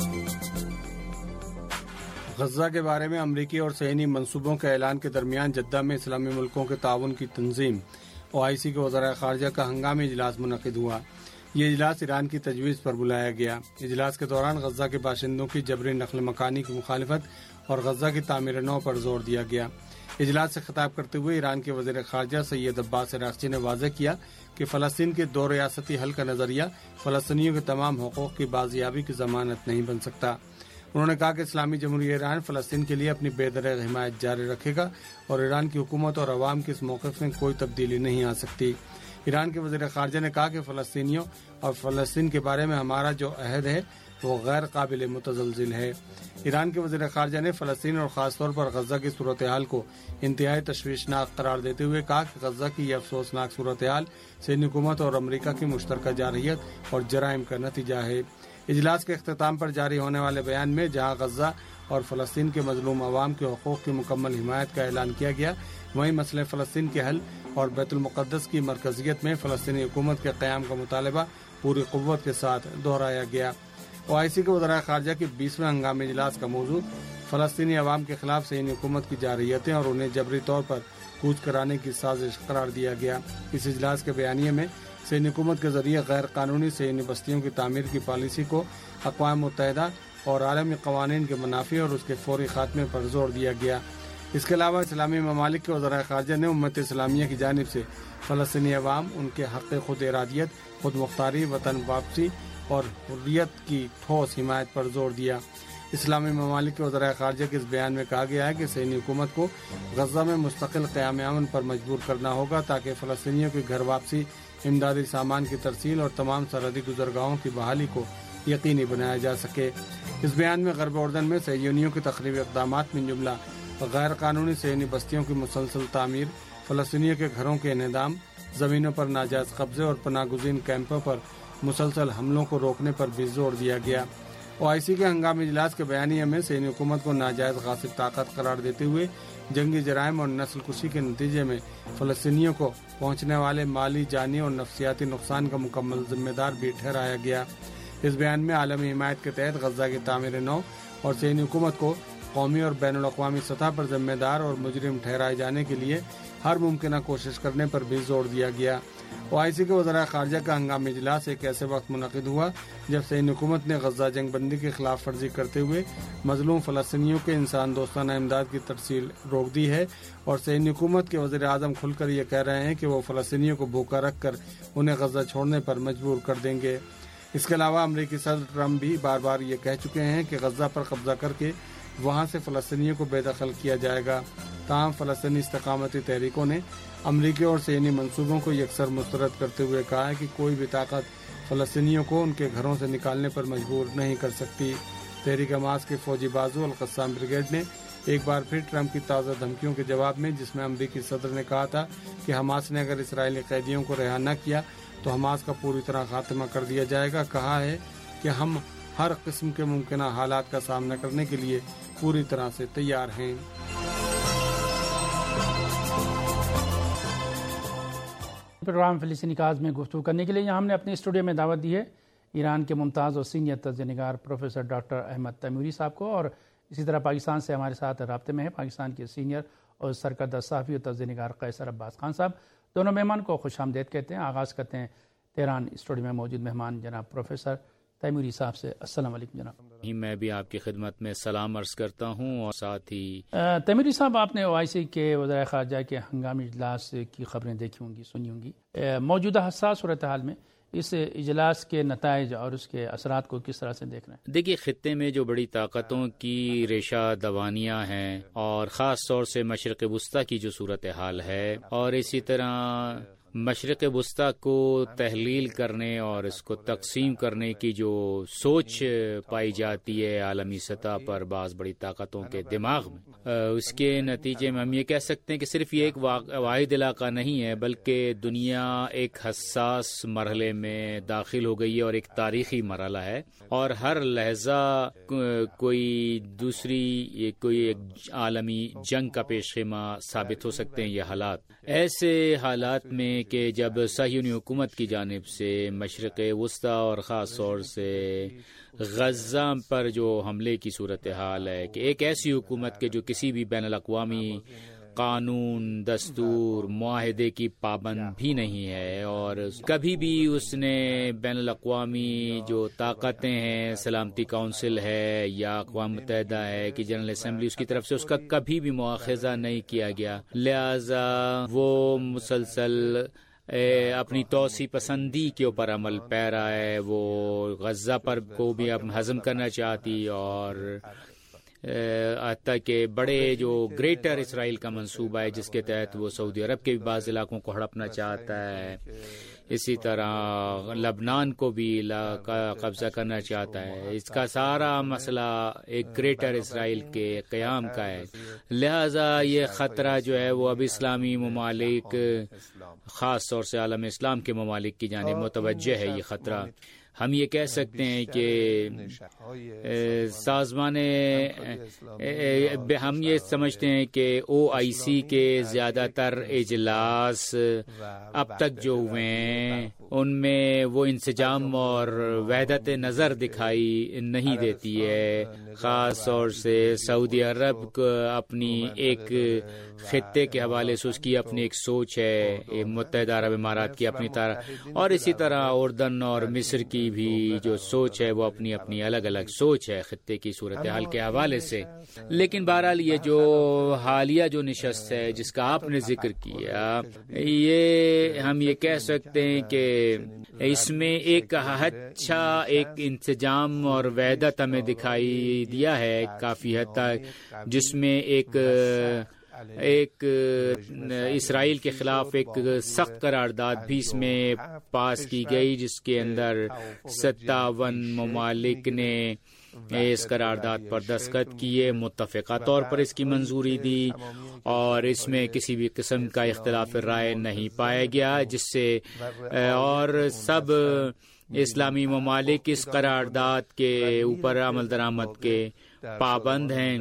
غزہ کے بارے میں امریکی اور صہیونی منصوبوں کے اعلان کے درمیان جدہ میں اسلامی ملکوں کے تعاون کی تنظیم او آئی سی کے وزرائے خارجہ کا ہنگامی اجلاس منعقد ہوا۔ یہ اجلاس ایران کی تجویز پر بلایا گیا۔ اجلاس کے دوران غزہ کے باشندوں کی جبری نقل مکانی کی مخالفت اور غزہ کی تعمیر نو پر زور دیا گیا۔ اجلاس سے خطاب کرتے ہوئے ایران کے وزیر خارجہ سید عباس عراقچی نے واضح کیا کہ فلسطین کے دو ریاستی حل کا نظریہ فلسطینیوں کے تمام حقوق کی بازیابی کی ضمانت نہیں بن سکتا۔ انہوں نے کہا کہ اسلامی جمہوریہ ایران فلسطین کے لیے اپنی بے دریغ حمایت جاری رکھے گا اور ایران کی حکومت اور عوام کے اس موقف میں کوئی تبدیلی نہیں آ سکتی۔ ایران کے وزیر خارجہ نے کہا کہ فلسطینیوں اور فلسطین کے بارے میں ہمارا جو عہد ہے وہ غیر قابل متزلزل ہے۔ ایران کے وزیر خارجہ نے فلسطین اور خاص طور پر غزہ کی صورتحال کو انتہائی تشویشناک قرار دیتے ہوئے کہا کہ غزہ کی یہ افسوسناک صورتحال صہیونی حکومت اور امریکہ کی مشترکہ جارحیت اور جرائم کا نتیجہ ہے۔ اجلاس کے اختتام پر جاری ہونے والے بیان میں جہاں غزہ اور فلسطین کے مظلوم عوام کے حقوق کی مکمل حمایت کا اعلان کیا گیا، وہیں مسئلہ فلسطین کے حل اور بیت المقدس کی مرکزیت میں فلسطینی حکومت کے قیام کا مطالبہ پوری قوت کے ساتھ دہرایا گیا۔ او آئی سی کے وزرائے خارجہ کے بیسویں ہنگامی اجلاس کا موضوع فلسطینی عوام کے خلاف صہیونی حکومت کی جارحیتیں اور انہیں جبری طور پر کوچ کرانے کی سازش قرار دیا گیا۔ اس اجلاس کے بیانیے میں صہیونی حکومت کے ذریعے غیر قانونی صہیونی بستیوں کی تعمیر کی پالیسی کو اقوام متحدہ اور عالمی قوانین کے منافی اور اس کے فوری خاتمے پر زور دیا گیا۔ اس کے علاوہ اسلامی ممالک کے وزراء خارجہ نے امت اسلامیہ کی جانب سے فلسطینی عوام، ان کے حق خود ارادیت، خود مختاری، وطن واپسی اور حریت کی ٹھوس حمایت پر زور دیا۔ اسلامی ممالک کے وزراء خارجہ کے اس بیان میں کہا گیا ہے کہ صہیونی حکومت کو غزہ میں مستقل قیام امن پر مجبور کرنا ہوگا تاکہ فلسطینیوں کی گھر واپسی، امدادی سامان کی ترسیل اور تمام سرحدی گزرگاہوں کی بحالی کو یقینی بنایا جا سکے۔ اس بیان میں غرب اردن میں صہیونیوں کے تخریبی اقدامات میں جملہ غیر قانونی صہیونی بستیوں کی مسلسل تعمیر، فلسطینیوں کے گھروں کے انہدام، زمینوں پر ناجائز قبضے اور پناہ گزین کیمپوں پر مسلسل حملوں کو روکنے پر بھی زور دیا گیا۔ او آئی سی کے ہنگامی اجلاس کے بیانیے میں صہیونی حکومت کو ناجائز غاصب طاقت قرار دیتے ہوئے جنگی جرائم اور نسل کشی کے نتیجے میں فلسطینیوں کو پہنچنے والے مالی، جانی اور نفسیاتی نقصان کا مکمل ذمہ دار بھی ٹھہرایا گیا۔ اس بیان میں عالمی حمایت کے تحت غزہ کی تعمیر نو اور صہیونی حکومت کو قومی اور بین الاقوامی سطح پر ذمہ دار اور مجرم ٹھہرائے جانے کے لیے ہر ممکنہ کوشش کرنے پر بھی زور دیا گیا۔ او آئی سی کے وزراء خارجہ کا ہنگامی اجلاس ایک ایسے وقت منعقد ہوا جب صہیونی حکومت نے غزہ جنگ بندی کی خلاف ورزی کرتے ہوئے مظلوم فلسطینیوں کے انسان دوستانہ امداد کی ترسیل روک دی ہے، اور صہیونی حکومت کے وزیر اعظم کھل کر یہ کہہ رہے ہیں کہ وہ فلسطینیوں کو بھوکا رکھ کر انہیں غزہ چھوڑنے پر مجبور کر دیں گے۔ اس کے علاوہ امریکی صدر ٹرمپ بھی بار بار یہ کہہ چکے ہیں کہ غزہ پر قبضہ کر کے وہاں سے فلسطینیوں کو بے دخل کیا جائے گا۔ تاہم فلسطینی استقامتی تحریکوں نے امریکی اور صہیونی منصوبوں کو یکسر مسترد کرتے ہوئے کہا ہے کہ کوئی بھی طاقت فلسطینیوں کو ان کے گھروں سے نکالنے پر مجبور نہیں کر سکتی۔ تحریک حماس کے فوجی بازو القسام بریگیڈ نے ایک بار پھر ٹرمپ کی تازہ دھمکیوں کے جواب میں، جس میں امریکی صدر نے کہا تھا کہ حماس نے اگر اسرائیلی قیدیوں کو رہا نہ کیا تو حماس کا پوری طرح خاتمہ کر دیا جائے گا، کہا ہے کہ ہم ہر قسم کے ممکنہ حالات کا سامنا کرنے کے لیے پوری طرح سے تیار ہیں۔ پروگرام فلسطینی کاز میں گفتگو کرنے کے لیے یہاں ہم نے اپنے اسٹوڈیو میں دعوت دی ہے ایران کے ممتاز اور سینئر تجزیہ نگار پروفیسر ڈاکٹر احمد تیموری صاحب کو، اور اسی طرح پاکستان سے ہمارے ساتھ رابطے میں ہے پاکستان کے سینئر اور سرکردہ صحافی اور تجزیہ نگار قیصر عباس خان صاحب۔ دونوں مہمان کو خوش آمدید کہتے ہیں۔ آغاز کرتے ہیں تہران اسٹوڈیو میں موجود مہمان جناب پروفیسر تیموری صاحب سے۔ السلام علیکم جناب۔ میں بھی آپ کی خدمت میں سلام عرض کرتا ہوں، اور ساتھ ہی تیموری صاحب، آپ نے او آئی سی کے وزراء خارجہ کے ہنگامی اجلاس کی خبریں دیکھی ہوں گی، سنی ہوں گی۔ موجودہ حساس صورتحال میں اس اجلاس کے نتائج اور اس کے اثرات کو کس طرح سے دیکھ رہے ہیں؟ دیکھیے، خطے میں جو بڑی طاقتوں کی ریشہ دوانیاں ہیں، اور خاص طور سے مشرق وسطی کی جو صورتحال ہے، اور اسی طرح مشرق وسطی کو تحلیل کرنے اور اس کو تقسیم کرنے کی جو سوچ پائی جاتی ہے عالمی سطح پر بعض بڑی طاقتوں کے دماغ میں، اس کے نتیجے میں ہم یہ کہہ سکتے ہیں کہ صرف یہ ایک واحد علاقہ نہیں ہے، بلکہ دنیا ایک حساس مرحلے میں داخل ہو گئی ہے، اور ایک تاریخی مرحلہ ہے، اور ہر لحظہ کوئی دوسری کوئی ایک عالمی جنگ کا پیش خیمہ ثابت ہو سکتے ہیں یہ حالات۔ ایسے حالات میں کہ جب صہیونی حکومت کی جانب سے مشرق وسطی اور خاص طور سے غزہ پر جو حملے کی صورتحال ہے، کہ ایک ایسی حکومت کے جو کسی بھی بین الاقوامی قانون، دستور، معاہدے کی پابند بھی نہیں ہے، اور کبھی بھی اس نے بین الاقوامی جو طاقتیں ہیں، سلامتی کونسل ہے یا اقوام متحدہ ہے کہ جنرل اسمبلی، اس کی طرف سے اس کا کبھی بھی مواخذہ نہیں کیا گیا، لہذا وہ مسلسل اپنی توسیع پسندی کے اوپر عمل پیرا ہے۔ وہ غزہ پر کو بھی اب ہضم کرنا چاہتی، اور حتیٰ کہ بڑے جو گریٹر اسرائیل کا منصوبہ ہے جس کے تحت وہ سعودی عرب کے بھی بعض علاقوں کو ہڑپنا چاہتا ہے، اسی طرح لبنان کو بھی قبضہ کرنا چاہتا ہے۔ اس کا سارا مسئلہ ایک گریٹر اسرائیل کے قیام کا ہے، لہذا یہ خطرہ جو ہے وہ اب اسلامی ممالک، خاص طور سے عالم اسلام کے ممالک کی جانب متوجہ ہے۔ یہ خطرہ ہم یہ کہہ سکتے ہیں کہ سازمان ہم یہ سمجھتے ہیں کہ او آئی سی کے زیادہ تر اجلاس اب تک جو ہوئے ہیں ان میں وہ انسجام اور وحدت نظر دکھائی نہیں دیتی ہے، خاص طور سے سعودی عرب کو اپنی ایک خطے کے حوالے سے اس کی اپنی ایک سوچ ہے، متحدہ عرب امارات کی اپنی طرح، اور اسی طرح اردن اور مصر کی کی بھی جو سوچ ہے وہ اپنی اپنی الگ الگ سوچ ہے خطے کی صورتحال کے حوالے سے. لیکن بہرحال یہ جو حالیہ جو نشست ہے جس کا آپ نے ذکر کیا، یہ ہم یہ کہہ سکتے ہیں کہ اس میں ایک اچھا ایک انسجام اور وحدت ہمیں دکھائی دیا ہے کافی حد تک، جس میں ایک ایک اسرائیل کے خلاف ایک سخت قرارداد بھی اس میں پاس کی گئی، جس کے اندر ستاون ممالک نے اس قرارداد پر دستخط کیے، متفقہ طور پر اس کی منظوری دی، اور اس میں کسی بھی قسم کا اختلاف رائے نہیں پایا گیا، جس سے اور سب اسلامی ممالک اس قرارداد کے اوپر عمل درآمد کے پابند ہیں.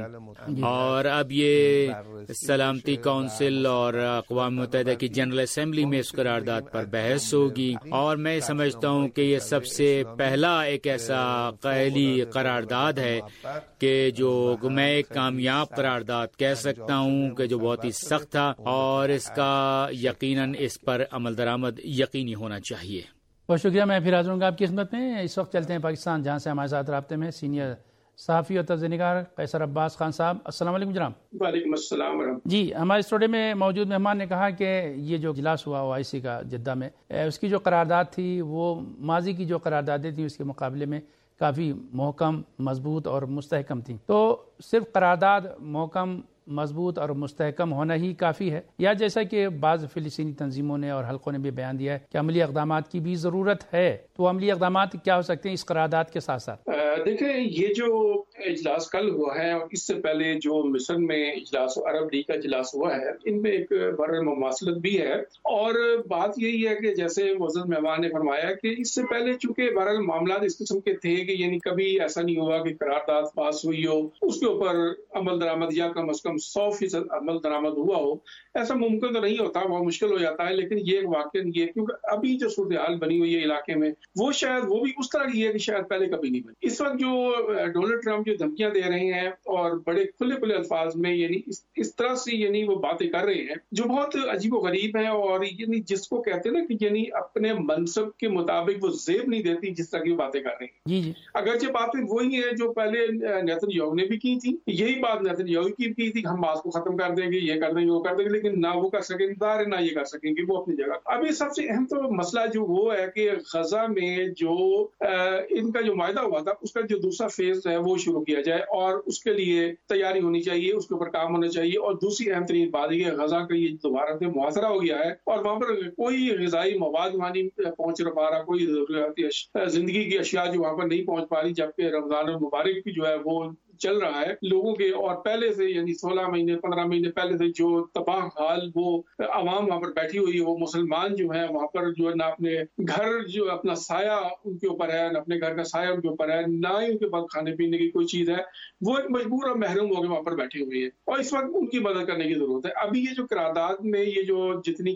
اور اب یہ سلامتی کونسل اور اقوام متحدہ کی جنرل اسمبلی میں اس قرارداد پر بحث ہوگی، اور میں سمجھتا ہوں کہ یہ سب سے پہلا ایک ایسا قائلی قرارداد ہے کہ جو میں ایک کامیاب قرارداد کہہ سکتا ہوں کہ جو بہت ہی سخت تھا، اور اس کا یقیناً اس پر عمل درآمد یقینی ہونا چاہیے. بہت شکریہ. میں پھر حاضر ہوں گا آپ کی خدمت میں. اس وقت چلتے ہیں پاکستان، جہاں سے ہمارے ساتھ رابطے میں سینئر صحافی اور تجزیہ نگار قیصر عباس خان صاحب. السلام علیکم جناب. وعلیکم السلام ورحمۃ. جی، ہمارے اسٹوڈیو میں موجود مہمان نے کہا کہ یہ جو اجلاس ہوا او آئی سی کا جدہ میں، اس کی جو قرارداد تھی وہ ماضی کی جو قراردادیں تھیں اس کے مقابلے میں کافی محکم، مضبوط اور مستحکم تھیں. تو صرف قرارداد محکم، مضبوط اور مستحکم ہونا ہی کافی ہے، یا جیسا کہ بعض فلسطینی تنظیموں نے اور حلقوں نے بھی بیان دیا ہے کہ عملی اقدامات کی بھی ضرورت ہے، تو عملی اقدامات کیا ہو سکتے ہیں اس قرارداد کے ساتھ ساتھ؟ دیکھیں، یہ جو اجلاس کل ہوا ہے اور اس سے پہلے جو مصر میں اجلاس عرب لیگ کا اجلاس ہوا ہے، ان میں ایک بر مماثلت بھی ہے. اور بات یہی ہے کہ جیسے معزز مہمان نے فرمایا کہ اس سے پہلے چونکہ بہرحال معاملات اس قسم کے تھے کہ یعنی کبھی ایسا نہیں ہوا کہ قرارداد پاس ہوئی ہو اس کے اوپر عمل درآمد یا کم از کم سو فیصد عمل درآمد ہوا ہو. ایسا ممکن تو نہیں ہوتا، بہت مشکل ہو جاتا ہے. لیکن یہ واقع یہ کیونکہ ابھی جو صورتحال بنی ہوئی ہے علاقے میں وہ شاید وہ بھی اس طرح کی ہے کہ شاید پہلے کبھی نہیں بنی. اس وقت جو ڈونلڈ ٹرمپ جو دھمکیاں دے رہے ہیں اور بڑے کھلے کھلے الفاظ میں یعنی اس, اس طرح سے یعنی وہ باتیں کر رہے ہیں جو بہت عجیب و غریب ہیں، اور یعنی جس کو کہتے ہیں نا کہ یعنی اپنے منصب کے مطابق وہ زیب نہیں دیتی جس طرح کی وہ باتیں کر رہے ہیں. جی جی اگرچہ باتیں وہی ہیں جو پہلے نیتن یاہو نے بھی کی تھی، یہی بات نیتن یاہو کی کی تھی، ہم بات کو ختم کر دیں گے، یہ کر دیں گے، وہ کر دیں گے، لیکن نہ وہ کر سکیں گے نہ یہ کر سکیں گے وہ اپنی جگہ. ابھی سب سے اہم تو مسئلہ جو وہ ہے کہ غزہ میں جو ان کا جو معاہدہ ہوا تھا اس کا جو دوسرا فیز ہے وہ شروع کیا جائے، اور اس کے لیے تیاری ہونی چاہیے، اس کے اوپر کام ہونا چاہیے. اور دوسری اہم ترین بات یہ غزہ کا یہ دوبارہ سے محاصرہ ہو گیا ہے اور وہاں پر کوئی غذائی مواد وہاں نہیں پہنچ پا رہا، کوئی ضروریاتی زندگی کی اشیاء جو وہاں پر نہیں پہنچ پا رہی، جبکہ رمضان المبارک بھی جو ہے وہ چل رہا ہے لوگوں کے. اور پہلے سے یعنی سولہ مہینے پندرہ مہینے پہلے سے جو تباہ حال وہ عوام وہاں پر بیٹھی ہوئی ہے، وہ مسلمان جو ہیں وہاں پر جو ہے نہ اپنے گھر جو اپنا سایہ ان کے اوپر ہے، نہ اپنے گھر کا سایہ ان کے اوپر ہے، نہ ہی ان کے پاس کھانے پینے کی کوئی چیز ہے، وہ ایک مجبور اور محروم ہو کے وہاں پر بیٹھے ہوئے ہیں اور اس وقت ان کی مدد کرنے کی ضرورت ہے. ابھی یہ جو قرارداد میں یہ جو جتنی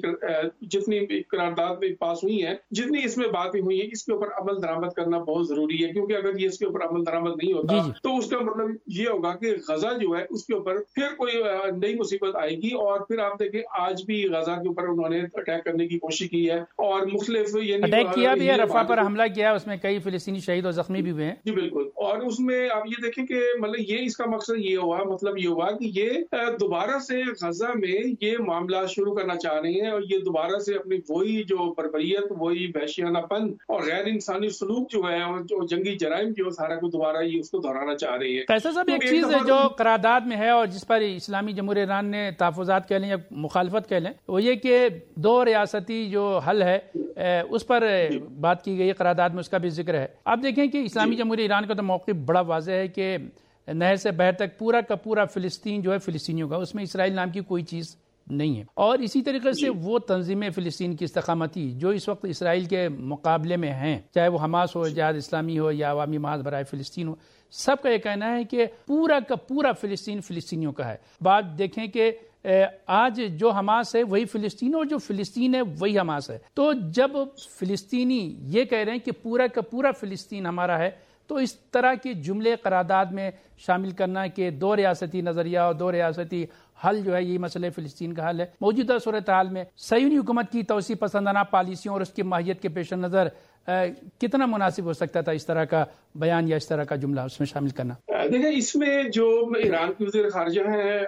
جتنی قرارداد میں پاس ہوئی ہیں، جتنی اس میں باتیں ہوئی ہیں، اس کے اوپر عمل درآمد کرنا بہت ضروری ہے، کیونکہ اگر یہ اس کے اوپر عمل درآمد نہیں ہوتا تو اس کا مطلب یہ ہوگا کہ غزہ جو ہے اس کے اوپر پھر کوئی نئی مصیبت آئے گی. اور پھر آپ دیکھیں آج بھی غزہ کے اوپر انہوں نے اٹیک کرنے کی کوشش کی ہے اور مختلف اٹیک کیا بھی ہے، رفح پر حملہ کیا، اس میں کئی فلسطینی شہید اور زخمی بھی ہوئے ہیں. جی بالکل. اور اس میں آپ یہ دیکھیں کہ مطلب یہ اس کا مقصد یہ ہوا مطلب یہ ہوا کہ یہ دوبارہ سے غزہ میں یہ معاملات شروع کرنا چاہ رہے ہیں اور یہ دوبارہ سے اپنی وہی جو بربریت، وہی وحشیانہ پن اور غیر انسانی سلوک جو ہے جو جنگی جرائم جو سارا کو دوبارہ یہ اس کو دہرانا چاہ رہی ہے. قیصر صاحب، ایک چیز جو قرارداد میں ہے اور جس پر اسلامی جمہوریہ ایران نے تحفظات کہہ لیں یا مخالفت کہہ لیں، وہ یہ کہ دو ریاستی جو حل ہے اس پر بات کی گئی قرارداد میں، اس کا بھی ذکر ہے. آپ دیکھیں کہ اسلامی جمہوریہ ایران کا تو موقف بڑا واضح ہے کہ نہر سے بحر تک پورا کا پورا فلسطین جو ہے فلسطینیوں کا، اس میں اسرائیل نام کی کوئی چیز نہیں ہے. اور اسی طریقے سے وہ تنظیمیں فلسطین کی استقامتی جو اس وقت اسرائیل کے مقابلے میں ہیں، چاہے وہ حماس ہو، جہاد اسلامی ہو یا عوامی محاذ برائے فلسطین ہو، سب کا یہ کہنا ہے کہ پورا کا پورا فلسطین فلسطینیوں کا ہے. بات دیکھیں کہ آج جو حماس ہے وہی فلسطین اور جو فلسطین ہے وہی حماس ہے. تو جب فلسطینی یہ کہہ رہے ہیں کہ پورا کا پورا فلسطین ہمارا ہے، تو اس طرح کے جملے قرارداد میں شامل کرنا کہ دو ریاستی نظریہ اور دو ریاستی حل جو ہے یہ مسئلہ فلسطین کا حل ہے. موجودہ صورتحال میں صہیونی حکومت کی توسیع پسندانہ پالیسیوں اور اس کی ماہیت کے پیش نظر کتنا مناسب ہو سکتا تھا اس طرح کا بیان یا اس طرح کا جملہ اس میں شامل کرنا؟ دیکھیں اس میں جو ایران کے وزیر خارجہ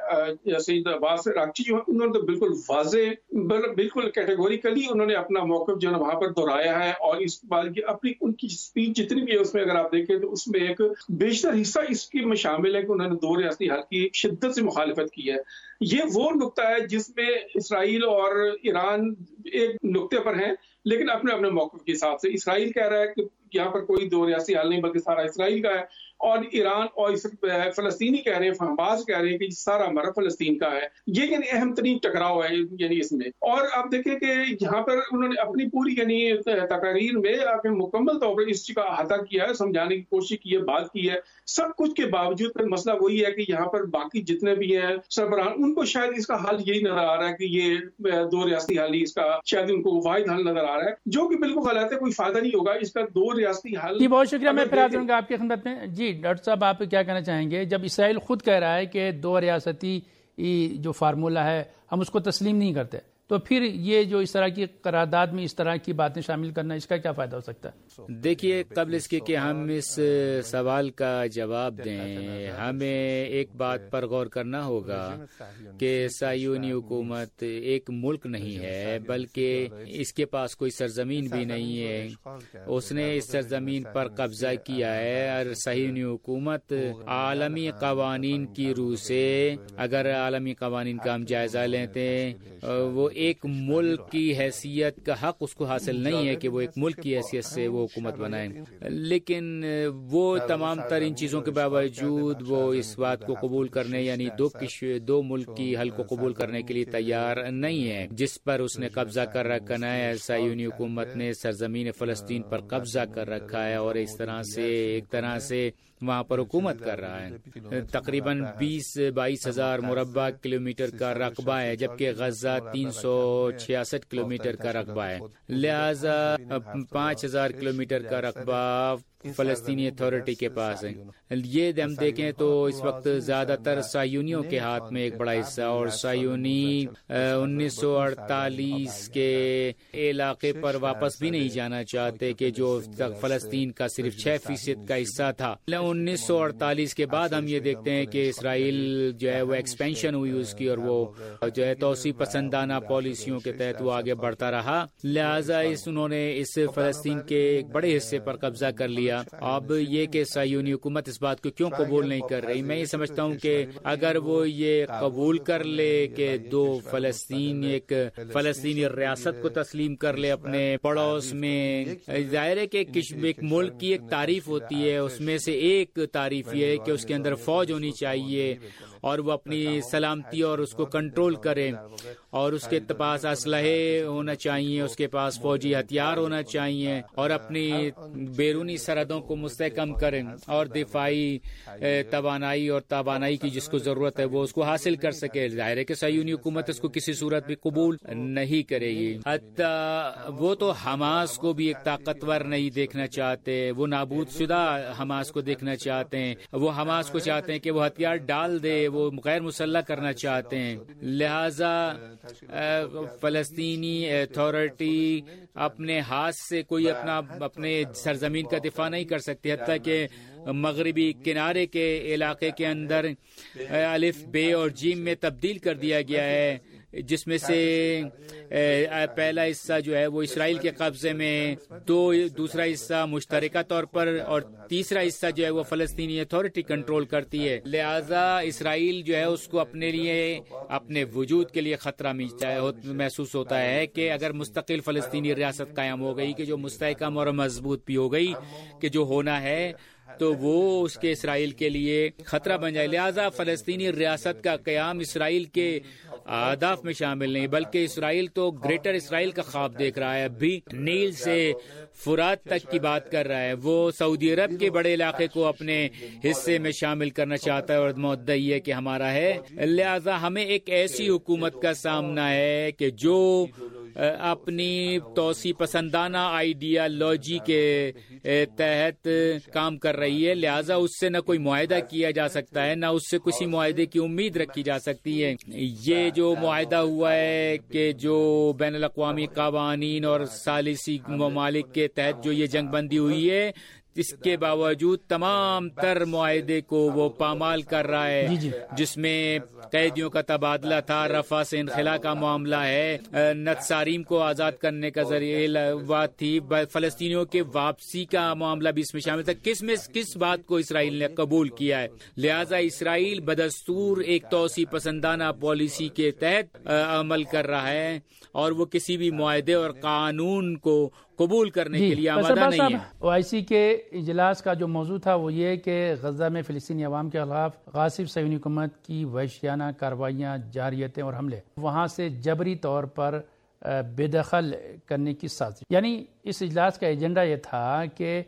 ہیں سید عباس عراقچی جو انہوں نے تو بالکل واضح بالکل کیٹیگوریکلی انہوں نے اپنا موقف جو ہے وہاں پر دہرایا ہے، اور اس بات کی اپنی ان کی اسپیچ جتنی بھی ہے اس میں اگر آپ دیکھیں تو اس میں ایک بیشتر حصہ اس کی میں شامل ہے کہ انہوں نے دو ریاستی حل کی شدت سے مخالفت کی ہے۔ یہ وہ نقطہ ہے جس میں اسرائیل اور ایران ایک نقطے پر ہیں لیکن اپنے اپنے موقف کے حساب سے۔ اسرائیل کہہ رہا ہے کہ یہاں پر کوئی دو ریاستی حل نہیں بلکہ سارا اسرائیل کا ہے، اور ایران اور فلسطینی کہہ رہے ہیں، حماس کہہ رہے ہیں کہ سارا ہمارا فلسطین کا ہے۔ یہ یعنی اہم ترین ٹکراؤ ہے یعنی اس میں۔ اور آپ دیکھیں کہ یہاں پر انہوں نے اپنی پوری یعنی تقاریر میں اپنے مکمل طور پر اس چیز کا احاطہ کیا ہے، سمجھانے کی کوشش کی ہے، بات کی ہے۔ سب کچھ کے باوجود مسئلہ وہی ہے کہ یہاں پر باقی جتنے بھی ہیں سربراہان ان کو شاید اس کا حل یہی نظر آ رہا ہے کہ یہ دو ریاستی حل ہی اس کا شاید ان کو واحد حل نظر آ رہا ہے، جو کہ بالکل غلط ہے، کوئی فائدہ نہیں ہوگا اس کا دو ریاستی حل۔ جی بہت شکریہ، میں پھر حاضر ہوں گا آپ کی خدمت میں۔ جی ڈاکٹر صاحب آپ کیا کہنا چاہیں گے جب اسرائیل خود کہہ رہا ہے کہ دو ریاستی جو فارمولہ ہے ہم اس کو تسلیم نہیں کرتے، تو پھر یہ جو اس طرح کی قرارداد میں اس طرح کی باتیں شامل کرنا اس کا کیا فائدہ ہو سکتا ہے؟ دیکھیے قبل اس کے کہ ہم اس سوال کا جواب دیں ہمیں ایک بات پر غور کرنا ہوگا کہ صہیونی حکومت ایک ملک نہیں ہے بلکہ اس کے پاس کوئی سرزمین بھی نہیں ہے، اس نے اس سرزمین پر قبضہ کیا ہے، اور صہیونی حکومت عالمی قوانین کی روح سے اگر عالمی قوانین کا ہم جائزہ لیتے ہیں وہ ایک ملک کی حیثیت کا حق اس کو حاصل نہیں ہے کہ وہ ایک ملک کی حیثیت سے وہ حکومت بنائیں، لیکن وہ تمام تر ان چیزوں کے باوجود وہ اس بات کو قبول کرنے یعنی دو دو ملک کی حل کو قبول کرنے کے لیے تیار نہیں ہے جس پر اس نے قبضہ کر رکھا ہے۔ صہیونی حکومت نے سرزمین فلسطین پر قبضہ کر رکھا ہے اور اس طرح سے ایک طرح سے وہاں پر حکومت کر رہا ہے۔ تقریباً بیس بائیس ہزار مربع کلومیٹر کا رقبہ ہے جبکہ غزہ تین سو چھیاسٹھ کلومیٹر کا رقبہ ہے، لہذا پانچ ہزار کلومیٹر کا رقبہ فلسطینی اتھارٹی کے پاس ہے۔ یہ ہم دیکھیں تو اس وقت زیادہ تر صہیونیوں کے ہاتھ میں ایک بڑا حصہ، اور صہیونی انیس سو اڑتالیس کے علاقے پر واپس بھی نہیں جانا چاہتے کہ جو فلسطین کا صرف چھ فیصد کا حصہ تھا۔ انیس سو اڑتالیس کے بعد ہم یہ دیکھتے ہیں کہ اسرائیل جو ہے وہ ایکسپینشن ہوئی اس کی، اور وہ جو ہے توسیع پسندانہ پالیسیوں کے تحت وہ آگے بڑھتا رہا، لہذا اس انہوں نے اس فلسطین کے ایک بڑے حصے پر قبضہ کر لیا۔ اب یہ کہ صہیونی حکومت اس بات کو کیوں قبول نہیں کر رہی، میں یہ سمجھتا ہوں کہ اگر وہ یہ قبول کر لے کہ دو فلسطین ایک فلسطینی ریاست کو تسلیم کر لے اپنے پڑوس میں، ظاہر ہے کہ ایک ملک کی ایک تعریف ہوتی ہے، اس میں سے ایک تعریف یہ ہے کہ اس کے اندر فوج ہونی چاہیے اور وہ اپنی سلامتی اور اس کو کنٹرول کرے، اور اس کے پاس اسلحے ہونا چاہیے، اس کے پاس فوجی ہتھیار ہونا چاہیے، اور اپنی بیرونی سرحدوں کو مستحکم کریں اور دفاعی توانائی اور توانائی کی جس کو ضرورت ہے وہ اس کو حاصل کر سکے۔ ظاہر ہے کہ صہیونی حکومت اس کو کسی صورت بھی قبول نہیں کرے گی، حتیٰ وہ تو حماس کو بھی ایک طاقتور نہیں دیکھنا چاہتے، وہ نابود شدہ حماس کو دیکھنا چاہتے ہیں، وہ حماس کو چاہتے ہیں کہ وہ ہتھیار ڈال دے، وہ غیر مسلح کرنا چاہتے ہیں، لہذا فلسطینی اتھارٹی اپنے ہاتھ سے کوئی اپنا اپنے سرزمین کا دفاع نہیں کر سکتی، حتیٰ کہ مغربی کنارے کے علاقے کے اندر الف بے اور جیم میں تبدیل کر دیا گیا ہے، جس میں سے پہلا حصہ جو ہے وہ اسرائیل کے قبضے میں، دو دوسرا حصہ مشترکہ طور پر، اور تیسرا حصہ جو ہے وہ فلسطینی اتھارٹی کنٹرول کرتی ہے، لہذا اسرائیل جو ہے اس کو اپنے لیے اپنے وجود کے لیے خطرہ محسوس ہوتا ہے کہ اگر مستقل فلسطینی ریاست قائم ہو گئی کہ جو مستحکم اور مضبوط بھی ہو گئی کہ جو ہونا ہے تو وہ اس کے اسرائیل کے لیے خطرہ بن جائے، لہذا فلسطینی ریاست کا قیام اسرائیل کے اہداف میں شامل نہیں، بلکہ اسرائیل تو گریٹر اسرائیل کا خواب دیکھ رہا ہے، ابھی نیل سے فرات تک کی بات کر رہا ہے، وہ سعودی عرب کے بڑے علاقے کو اپنے حصے میں شامل کرنا چاہتا ہے اور مدعی ہے کہ ہمارا ہے، لہذا ہمیں ایک ایسی حکومت کا سامنا ہے کہ جو اپنی توسیع پسندانہ آئیڈیالوجی کے تحت کام کر رہی ہے، لہذا اس سے نہ کوئی معاہدہ کیا جا سکتا ہے، نہ اس سے کسی معاہدے کی امید رکھی جا سکتی ہے۔ یہ جو معاہدہ ہوا ہے کہ جو بین الاقوامی قوانین اور ثالثی ممالک کے تحت جو یہ جنگ بندی ہوئی ہے، اس کے باوجود تمام تر معاہدے کو وہ پامال کر رہا ہے، جس میں قیدیوں کا تبادلہ تھا، رفع سے انخلا کا معاملہ ہے، نتساریم کو آزاد کرنے کا ذریعہ بات تھی، فلسطینیوں کے واپسی کا معاملہ بھی اس میں شامل تھا۔ کس میں کس بات کو اسرائیل نے قبول کیا ہے؟ لہذا اسرائیل بدستور ایک توسیع پسندانہ پالیسی کے تحت عمل کر رہا ہے اور وہ کسی بھی معاہدے اور قانون کو قبول کرنے کے لیے آمادہ نہیں ہے۔ او آئی سی کے اجلاس کا جو موضوع تھا وہ یہ کہ غزہ میں فلسطینی عوام کے خلاف غاصب صہیونی حکومت کی وحشیانہ کارروائیاں، جارحیتیں اور حملے، وہاں سے جبری طور پر بے دخل کرنے کی سازش۔ یعنی اس اجلاس کا ایجنڈا یہ تھا کہ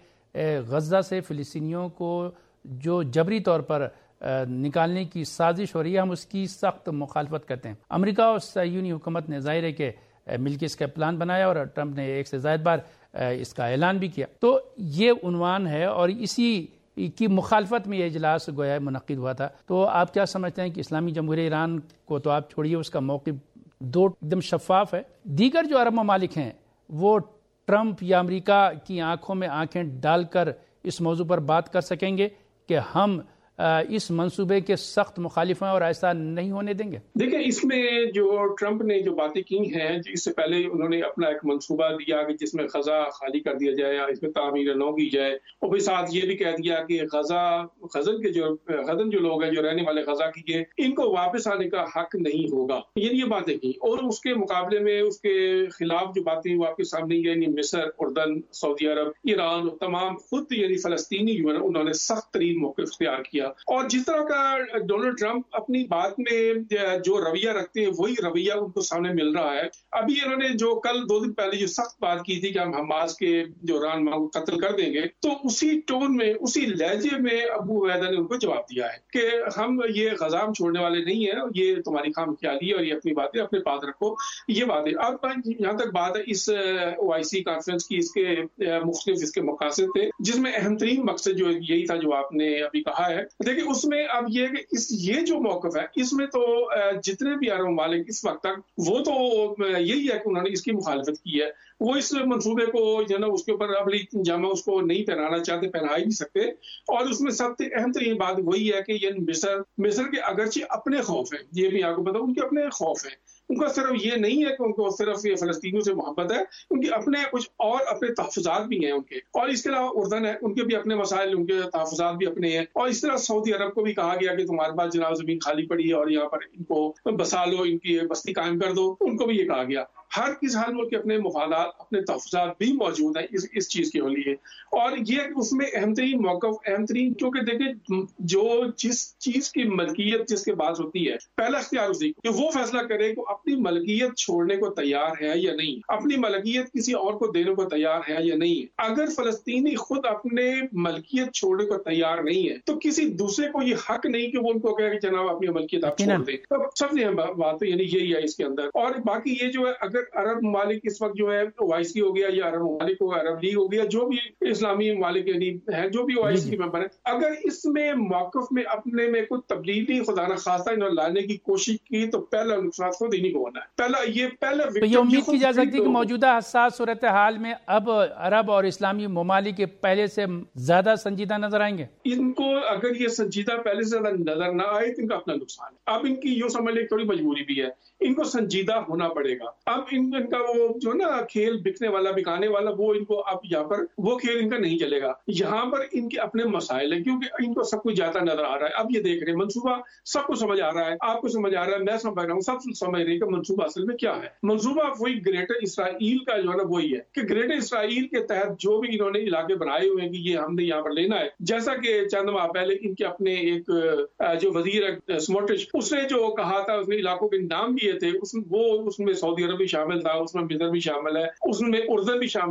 غزہ سے فلسطینیوں کو جو جبری طور پر نکالنے کی سازش ہو رہی ہے، ہم اس کی سخت مخالفت کرتے ہیں۔ امریکہ اور صہیونی حکومت نے ظاہر ہے کہ مل کے اس کا پلان بنایا اور ٹرمپ نے ایک سے زائد بار اس کا اعلان بھی کیا۔ تو یہ عنوان ہے اور اسی کی مخالفت میں یہ اجلاس گویا منعقد ہوا تھا۔ تو آپ کیا سمجھتے ہیں کہ اسلامی جمہوریہ ایران کو تو آپ چھوڑیے، اس کا موقف دو ایک دم شفاف ہے، دیگر جو عرب ممالک ہیں وہ ٹرمپ یا امریکہ کی آنکھوں میں آنکھیں ڈال کر اس موضوع پر بات کر سکیں گے کہ ہم اس منصوبے کے سخت مخالف ہیں اور ایسا نہیں ہونے دیں گے؟ دیکھیں، اس میں جو ٹرمپ نے جو باتیں کی ہیں، اس سے پہلے انہوں نے اپنا ایک منصوبہ دیا کہ جس میں غزہ خالی کر دیا جائے، اس میں تعمیر نو کی جائے، اور پھر ساتھ یہ بھی کہہ دیا کہ غزہ غزن کے جو غزن جو لوگ ہیں، جو رہنے والے غزہ کی، ان کو واپس آنے کا حق نہیں ہوگا، یہ یہ باتیں کی۔ اور اس کے مقابلے میں اس کے خلاف جو باتیں وہ آپ کے سامنے، یعنی مصر، اردن، سعودی عرب، ایران، تمام خود یعنی فلسطینی جو ہے انہوں نے سخت ترین موقف اختیار کیا۔ اور جس طرح کا ڈونلڈ ٹرمپ اپنی بات میں جو رویہ رکھتے ہیں، وہی رویہ ان کو سامنے مل رہا ہے۔ ابھی انہوں نے جو کل دو دن پہلے جو سخت بات کی تھی کہ ہم حماس کے جو رہنما کو قتل کر دیں گے، تو اسی ٹون میں، اسی لہجے میں ابو عبیدہ نے ان کو جواب دیا ہے کہ ہم یہ غزہ چھوڑنے والے نہیں ہیں، یہ تمہاری خام خیالی ہے اور یہ اپنی باتیں اپنے پاس رکھو، یہ باتیں۔ اب یہاں تک بات ہے اس او آئی سی کانفرنس کی، اس کے مختلف اس کے مقاصد تھے، جس میں اہم ترین مقصد جو یہی تھا جو آپ نے ابھی کہا ہے۔ دیکھیں، اس میں اب یہ کہ اس یہ جو موقف ہے، اس میں تو جتنے بھی عرب ممالک اس وقت تک، وہ تو یہی ہے کہ انہوں نے اس کی مخالفت کی ہے، وہ اس منصوبے کو جو ہے نا اس کے اوپر عملی جامہ اس کو نہیں پہنانا چاہتے، پہنا ہی نہیں سکتے۔ اور اس میں سب سے اہم ترین بات وہی ہے کہ یہ مصر مصر کے اگرچہ اپنے خوف ہیں، یہ بھی آپ کو پتا، ان کے اپنے خوف ہیں، ان کا صرف یہ نہیں ہے کہ ان کو صرف یہ فلسطینیوں سے محبت ہے، ان کے اپنے کچھ اور اپنے تحفظات بھی ہیں ان کے، اور اس کے علاوہ اردن ہے، ان کے بھی اپنے مسائل، ان کے تحفظات بھی اپنے ہیں۔ اور اس طرح سعودی عرب کو بھی کہا گیا کہ تمہارے پاس جناب زمین خالی پڑی ہے اور یہاں پر ان کو بسا لو، ان کی بستی قائم کر دو، ان کو بھی یہ کہا گیا۔ ہر کس حال ملک کے اپنے مفادات، اپنے تحفظات بھی موجود ہیں اس اس چیز کے لیے۔ اور یہ اس میں اہم ترین موقف، اہم ترین، کیونکہ دیکھیں جو جس چیز کی ملکیت جس کے بعد ہوتی ہے، پہلا اختیار اسی کہ وہ فیصلہ کرے کہ اپنی ملکیت چھوڑنے کو تیار ہے یا نہیں، اپنی ملکیت کسی اور کو دینے کو تیار ہے یا نہیں۔ اگر فلسطینی خود اپنے ملکیت چھوڑنے کو تیار نہیں ہے تو کسی دوسرے کو یہ حق نہیں کہ وہ ان کو کہے کہ جناب اپنی ملکیت آپ چھوڑ دیں۔ سب سے اہم بات یعنی یہی ہے اس کے اندر۔ اور باقی یہ جو ہے، اگر عرب ممالک اس وقت جو ہے او آئی سی ہو گیا یا عرب ممالک ہو، عرب لیگ ہو گیا، جو بھی اسلامی ممالک یعنی ہیں، جو بھی او آئی سی کے ممبر ہیں، اگر اس میں موقف میں اپنے میں کوئی تبدیلی خدا نہ خواستہ انہوں لانے کی کوشش کی تو پہلا نقصان خود ہی نہیں کو ہونا ہے۔ پہلا یہ پہلا تو یہ امید کی جا سکتی ہے کہ موجودہ حساس صورتحال میں اب عرب اور اسلامی ممالک پہلے سے زیادہ سنجیدہ نظر آئیں گے؟ ان کو اگر یہ سنجیدہ پہلے سے زیادہ نظر نہ آئے تو ان کا اپنا نقصان ہے۔ اب ان کی یوں سمجھ لیں تھوڑی مجبوری بھی ہے، ان کو سنجیدہ ہونا پڑے گا۔ اب ان ان کا وہ جو نا کھیل بکنے والا، بکانے والا، وہ ان کو اب یہاں پر وہ کھیل ان کا نہیں چلے گا۔ یہاں پر ان کے اپنے مسائل ہیں، کیونکہ ان کو سب کچھ جاتا نظر آ رہا ہے۔ اب یہ دیکھ رہے ہیں منصوبہ سب کو سمجھ آ رہا ہے، آپ کو سمجھ آ رہا ہے، میں سمجھ رہا ہوں، سب سمجھ رہے ہیں کہ منصوبہ اصل میں کیا ہے۔ منصوبہ وہی گریٹر اسرائیل کا جو ہے نا وہی ہے کہ گریٹر اسرائیل کے تحت جو بھی انہوں نے علاقے بنائے ہوئے ہیں کہ یہ ہم نے یہاں پر لینا ہے، جیسا کہ چند ماہ پہلے ان کے اپنے ایک جو وزیر سموٹرچ، اس نے جو کہا تھا، اس نے علاقوں کے نام بھی یہ تھے، اس وہ اس میں سعودی عرب بھی شامل تھا، اس میں مصر بھی شامل ہے، اس میں اردن بھی شامل ہے۔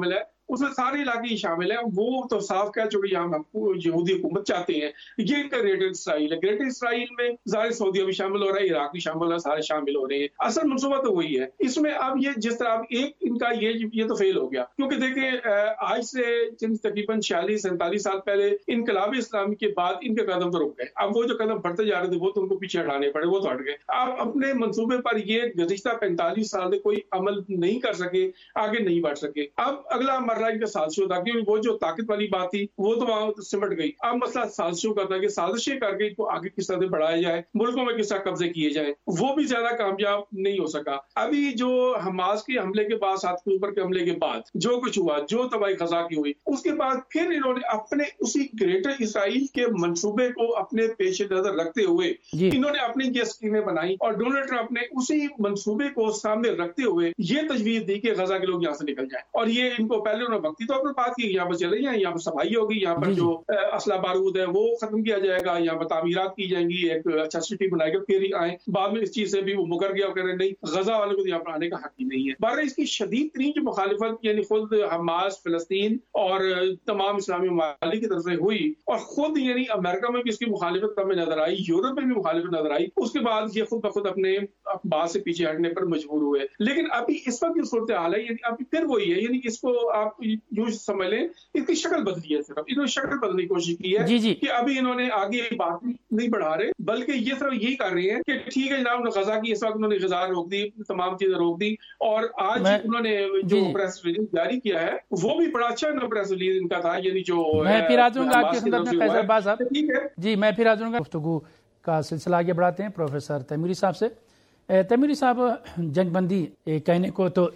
اس میں سارے علاقے شامل ہیں. وہ تو صاف کہہ چکے یہاں یہودی حکومت چاہتے ہیں. یہ ان کا گریٹر اسرائیل ہے. گریٹر اسرائیل میں ظاہر سعودیہ بھی شامل ہو رہا ہے, عراق بھی شامل ہو رہا ہے, سارے شامل ہو رہے ہیں. اصل منصوبہ تو وہی ہے. اس میں اب یہ جس طرح اب ایک ان کا یہ یہ تو فیل ہو گیا, کیونکہ دیکھیں آج سے تقریباً چھیالیس سینتالیس سال پہلے انقلاب اسلامی کے بعد ان کے قدم تو رک گئے. اب وہ جو قدم بڑھتے جا رہے تھے وہ تو ان کو پیچھے ہٹانے پڑے, وہ تو ہٹ گئے. اب اپنے منصوبے پر یہ گزشتہ پینتالیس سال سے کوئی عمل نہیں کر سکے, آگے نہیں بڑھ سکے. اب اگلا مرحلہ ان کا سازشوں تھا, کیونکہ وہ جو طاقت والی بات تھی وہ تو وہاں سمٹ گئی. اب مسئلہ سازشوں کا تھا کہ سازشیں کر کے ان کو آگے کس طرح سے بڑھایا جائے, ملکوں میں کس طرح قبضے کیے جائیں. وہ بھی زیادہ کامیاب نہیں ہو سکا. ابھی جو حماس کے حملے کے بعد, سات اکتوبر کے حملے کے بعد جو کچھ ہوا, جو تباہی خزا کی ہوئی, اس کے بعد پھر انہوں نے اپنے اسی گریٹر اسرائیل کے منصوبے کو اپنے پیش نظر رکھتے ہوئے جی. انہوں نے اپنی یہ اسکیمیں بنائی, اور ڈونلڈ ٹرمپ نے اسی منصوبے کو سامنے رکھتے ہوئے یہ تجویز دی کہ غزہ کے لوگ یہاں سے نکل جائیں. اور یہ ان کو پہلے انہوں نے وقتی طور پر بات کی, یہاں پر چل رہی ہیں, یہاں پر صفائی ہوگی, یہاں پر جو اسلحہ بارود ہے وہ ختم کیا جائے گا, یہاں پر تعمیرات کی جائیں گی, ایک اچھا سٹی بنائے گا, پھر ہی آئیں. بعد میں اس چیز سے بھی وہ مکر گیا, کہہ رہے نہیں غزہ والوں کو یہاں پر آنے کا حق ہی نہیں ہے. بہرحال اس کی شدید ترین جو مخالفت یعنی خود حماس, فلسطین اور تمام اسلامی ممالک کی طرف سے ہوئی, اور خود یعنی امریکہ میں بھی اس کی مخالفت ہمیں نظر آئی, یورپ میں بھی مخالفت نظر آئی. اس کے بعد یہ خود بخود اپنے بات سے پیچھے ہٹنے پر مجبور ہوئے. لیکن ابھی اس وقت کی صورتحال ہے, یعنی ابھی پھر وہی ہے, یعنی اس کو آپ یوں سمجھ لیں اس کی شکل بدلی ہے. صرف انہوں نے شکل بدلنے کی کوشش کی ہے جی جی. کہ ابھی انہوں نے آگے بات نہیں بڑھا رہے, بلکہ یہ صرف یہی کر رہے ہیں کہ ٹھیک ہے جناب, غزہ کی اس وقت انہوں نے غزہ روک دی, تمام چیزیں روک دی, اور آج انہوں نے جو پریس ریلیز جاری کیا ہے وہ بھی بڑا اچھا پریس ریلیز ان کا تھا. یعنی جو میں پھر آ جاؤں گا آپ کے سندرب میں فیض عباس صاحب جی, میں پھر آ جاؤں گا. گفتگو کا سلسلہ آگے بڑھاتے ہیں پروفیسر تیموری صاحب سے. تیموری صاحب, جنگ بندی کہنے کو تو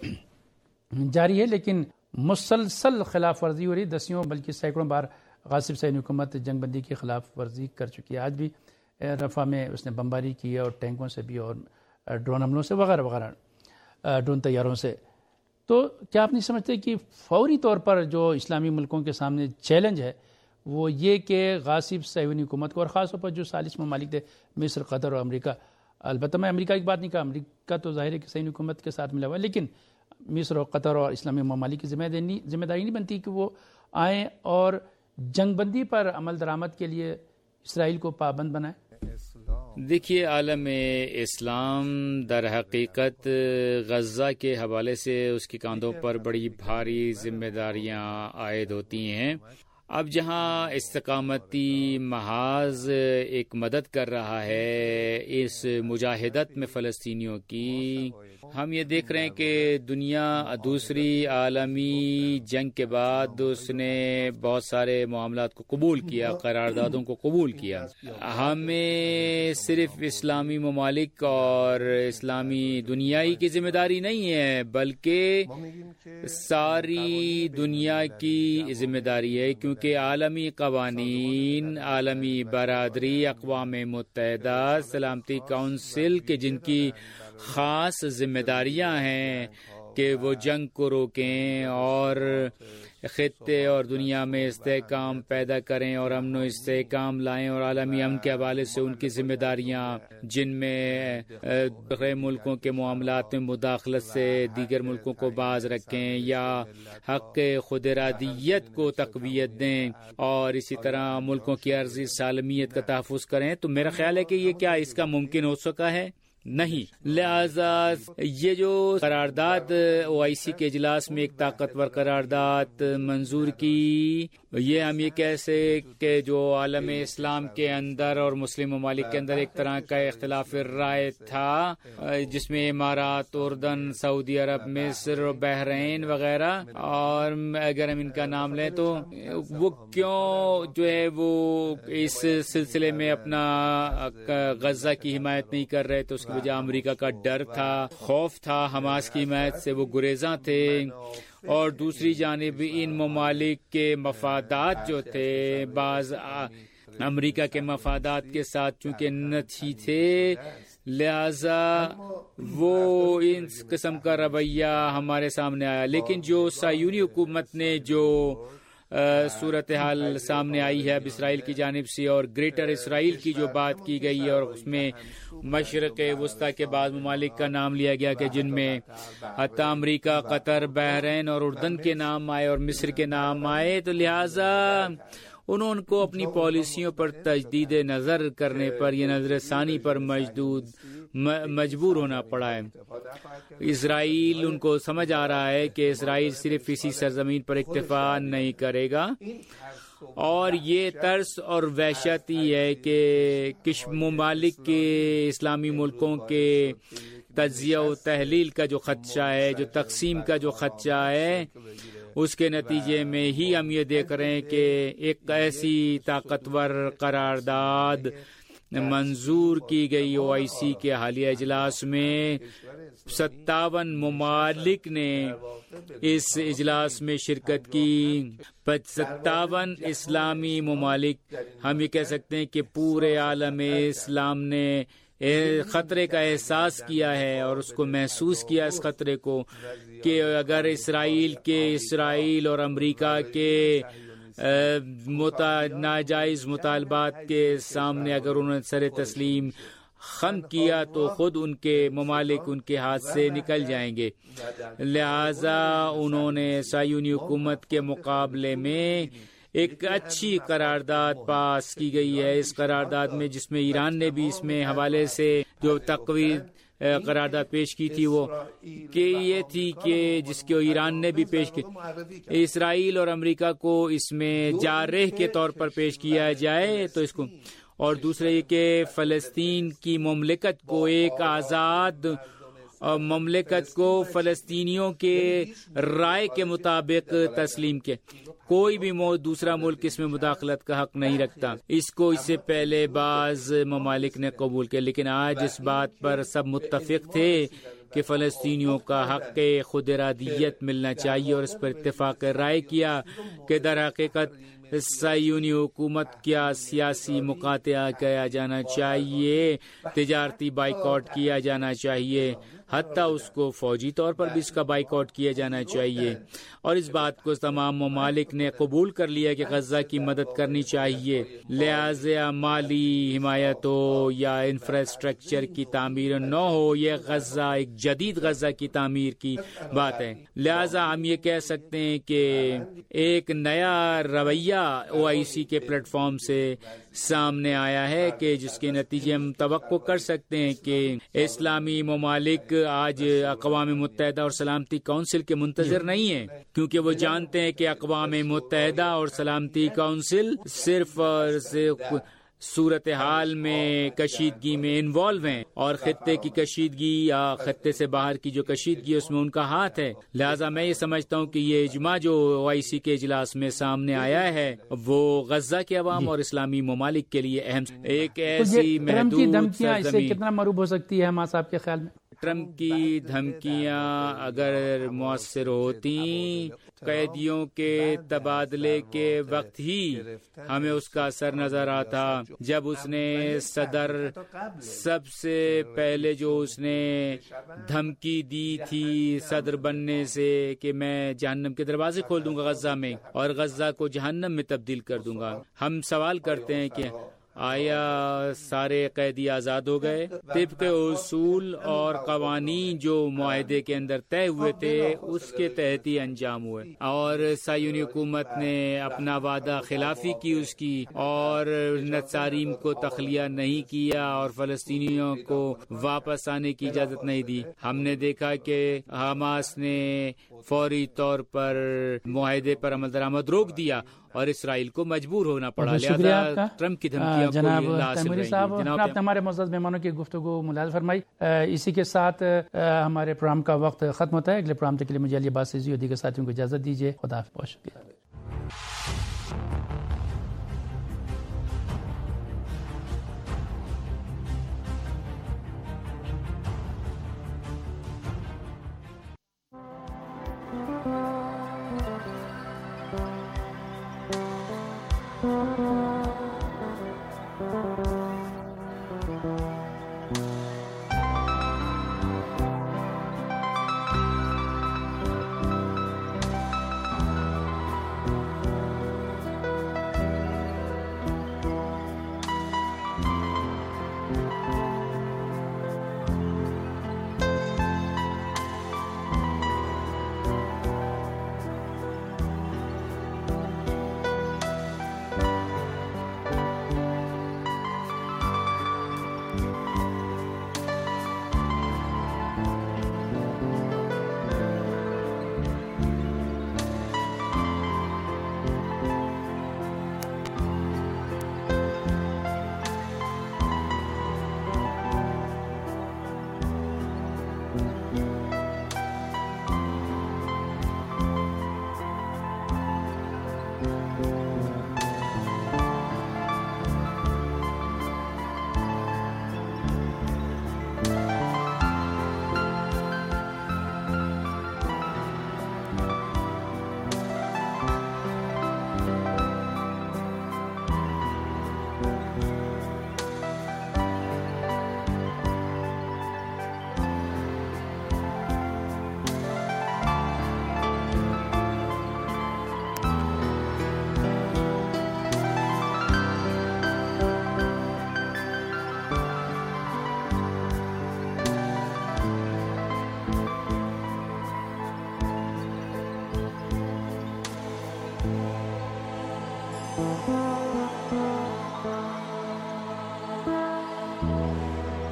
جاری ہے, لیکن مسلسل خلاف ورزی ہو رہی, دسیوں بلکہ سینکڑوں بار غاصب صہیونی حکومت جنگ بندی کی خلاف ورزی کر چکی ہے. آج بھی رفح میں اس نے بمباری کی ہے, اور ٹینکوں سے بھی, اور ڈرون حملوں سے, وغیرہ وغیرہ, ڈرون طیاروں سے. تو کیا آپ نہیں سمجھتے کہ فوری طور پر جو اسلامی ملکوں کے سامنے چیلنج ہے وہ یہ کہ غاصب صہیونی حکومت کو, اور خاص طور پر جو ثالث ممالک تھے مصر, قطر اور امریکہ, البتہ میں امریکہ کی بات نہیں کہا, امریکہ تو ظاہر ہے کہ صہیونی حکومت کے ساتھ ملا ہوا ہے, لیکن مصر اور قطر اور اسلامی ممالک کی ذمہ داری ذمہ داری نہیں بنتی کہ وہ آئیں اور جنگ بندی پر عمل درآمد کے لیے اسرائیل کو پابند بنائیں. دیکھیے, عالم اسلام در حقیقت غزہ کے حوالے سے اس کی کاندھوں پر بڑی بھاری ذمہ داریاں عائد ہوتی ہیں. اب جہاں استقامتی محاذ ایک مدد کر رہا ہے اس مجاہدت میں فلسطینیوں کی, ہم یہ دیکھ رہے ہیں کہ دنیا دوسری عالمی جنگ کے بعد اس نے بہت سارے معاملات کو قبول کیا, قراردادوں کو قبول کیا. ہمیں صرف اسلامی ممالک اور اسلامی دنیائی کی ذمہ داری نہیں ہے, بلکہ ساری دنیا کی ذمہ داری ہے, کیونکہ کہ عالمی قوانین, عالمی برادری, اقوام متحدہ, سلامتی کونسل کے جن کی خاص ذمہ داریاں ہیں کہ وہ جنگ کو روکیں اور خطے اور دنیا میں استحکام پیدا کریں اور امن و استحکام لائیں, اور عالمی امن کے حوالے سے ان کی ذمہ داریاں جن میں غیر ملکوں کے معاملات میں مداخلت سے دیگر ملکوں کو باز رکھیں یا حق خود ارادیت کو تقویت دیں, اور اسی طرح ملکوں کی عرضی سالمیت کا تحفظ کریں. تو میرا خیال ہے کہ یہ کیا اس کا ممکن ہو سکا ہے؟ نہیں. لہذا یہ جو قرارداد او آئی سی کے اجلاس میں ایک طاقتور قرارداد منظور کی, یہ ہم یہ کیسے کہ جو عالم اسلام کے اندر اور مسلم ممالک کے اندر ایک طرح کا اختلاف رائے تھا, جس میں امارات, اردن, سعودی عرب, مصر, بحرین وغیرہ, اور اگر ہم ان کا نام لیں تو وہ کیوں جو ہے وہ اس سلسلے میں اپنا غزہ کی حمایت نہیں کر رہے؟ تو اس کی وجہ امریکہ کا ڈر تھا, خوف تھا, حماس کی حمایت سے وہ گریزاں تھے, اور دوسری جانب ان ممالک کے مفادات جو تھے بعض امریکہ کے مفادات کے ساتھ چونکہ نتھی تھے, لہذا وہ اس قسم کا رویہ ہمارے سامنے آیا. لیکن جو صہیونی حکومت نے جو صورتحال سامنے آئی ہے اب اسرائیل کی جانب سے، اور گریٹر اسرائیل کی جو بات کی گئی ہے، اور اس میں مشرق وسطی کے بعض ممالک کا نام لیا گیا کہ جن میں حتیٰ امریکہ، قطر، بحرین اور اردن کے نام آئے اور مصر کے نام آئے، تو لہٰذا انہوں کو اپنی پالیسیوں پر تجدید نظر کرنے پر، یہ نظر ثانی پر مجدود مجبور ہونا پڑا ہے۔ اسرائیل ان کو سمجھ آ رہا ہے کہ اسرائیل صرف اسی سرزمین پر اکتفا نہیں کرے گا، اور یہ ترس اور وحشت ہی ہے کہ کچھ ممالک کے اسلامی ملکوں کے تجزیہ و تحلیل کا جو خدشہ ہے، جو تقسیم کا جو خدشہ ہے، اس کے نتیجے میں ہی ہم یہ دیکھ رہے ہیں کہ ایک ایسی طاقتور قرارداد منظور کی گئی او آئی سی کے حالیہ اجلاس میں۔ ستاون ممالک نے اس اجلاس میں شرکت کی، ستاون اسلامی ممالک، ہم یہ کہہ سکتے ہیں کہ پورے عالم اسلام نے خطرے کا احساس کیا ہے اور اس کو محسوس کیا، اس خطرے کو، کہ اگر اسرائیل کے اسرائیل اور امریکہ کے ناجائز مطالبات کے سامنے اگر انہوں نے سر تسلیم خم کیا تو خود ان کے ممالک ان کے ہاتھ سے نکل جائیں گے۔ لہذا انہوں نے صہیونی حکومت کے مقابلے میں ایک اچھی قرارداد پاس کی گئی ہے، اس قرارداد میں، جس میں ایران نے بھی اس میں حوالے سے جو تقویض قرارداد پیش کی تھی وہ کہ یہ تھی کہ جس کو ایران نے بھی پیش کی، اسرائیل اور امریکہ کو اس میں جارح کے طور پر پیش کیا جائے تو اس کو، اور دوسرے یہ کہ فلسطین کی مملکت کو ایک آزاد مملکت کو فلسطینیوں کے رائے کے مطابق تسلیم کے، کوئی بھی دوسرا ملک اس میں مداخلت کا حق نہیں رکھتا۔ اس کو اس سے پہلے بعض ممالک نے قبول کیا، لیکن آج اس بات پر سب متفق تھے کہ فلسطینیوں کا حق خود ارادیت ملنا چاہیے، اور اس پر اتفاق رائے کیا کہ در حقیقت صہیونی حکومت کیا سیاسی مقاطعہ کیا جانا چاہیے، تجارتی بائیکاٹ کیا جانا چاہیے، حتیٰ اس کو فوجی طور پر بھی اس کا بائیکاٹ کیا جانا چاہیے، اور اس بات کو تمام ممالک نے قبول کر لیا کہ غزہ کی مدد کرنی چاہیے، لہذا مالی حمایت ہو یا انفراسٹرکچر کی تعمیر نہ ہو، یہ غزہ ایک جدید غزہ کی تعمیر کی بات ہے۔ لہذا ہم یہ کہہ سکتے ہیں کہ ایک نیا رویہ او آئی سی کے پلیٹ فارم سے سامنے آیا ہے کہ جس کے نتیجے ہم توقع کر سکتے ہیں کہ اسلامی ممالک آج اقوام متحدہ اور سلامتی کونسل کے منتظر نہیں ہیں، کیونکہ وہ جانتے ہیں کہ اقوام متحدہ اور سلامتی کونسل صرف صرف صورتحال میں کشیدگی میں انوالو ہیں، اور خطے کی کشیدگی یا خطے سے باہر کی جو کشیدگی ہے اس میں ان کا ہاتھ ہے۔ لہٰذا میں یہ سمجھتا ہوں کہ یہ اجماع جو او آئی سی کے اجلاس میں سامنے آیا ہے وہ غزہ کے عوام اور اسلامی ممالک کے لیے اہم ایک ایسی محدود دھمکیاں اس سے کتنا معروف ہو سکتی ہے ہمارے صاحب کے خیال میں؟ ٹرمپ کی دھمکیاں اگر مؤثر ہوتی، قیدیوں کے تبادلے کے وقت ہی ہمیں اس کا اثر نظر آتا، جب اس نے صدر سب سے پہلے جو اس نے دھمکی دی تھی صدر بننے سے کہ میں جہنم کے دروازے کھول دوں گا غزہ میں اور غزہ کو جہنم میں تبدیل کر دوں گا۔ ہم سوال کرتے ہیں کہ آیا سارے قیدی آزاد ہو گئے؟ طبق اصول اور قوانین جو معاہدے کے اندر طے ہوئے تھے اس کے تحت ہی انجام ہوئے، اور صہیونی حکومت نے اپنا وعدہ خلافی کی اس کی، اور نصاریم کو تخلیہ نہیں کیا اور فلسطینیوں کو واپس آنے کی اجازت نہیں دی۔ ہم نے دیکھا کہ حماس نے فوری طور پر معاہدے پر عمل درآمد روک دیا اور اسرائیل کو مجبور ہونا پڑا، لہذا ٹرمپ کی دھمکیاں جناب تیموری صاحب، آپ نے ہمارے معزز مہمانوں کی گفتگو ملاحظہ فرمائی۔ اسی کے ساتھ ہمارے پروگرام کا وقت ختم ہوتا ہے۔ اگلے پروگرام تک کے لیے مجھے علی عباس اور دیگر ساتھیوں کو اجازت دیجیے۔ خدا حافظ، بہت شکریہ۔ Thank you.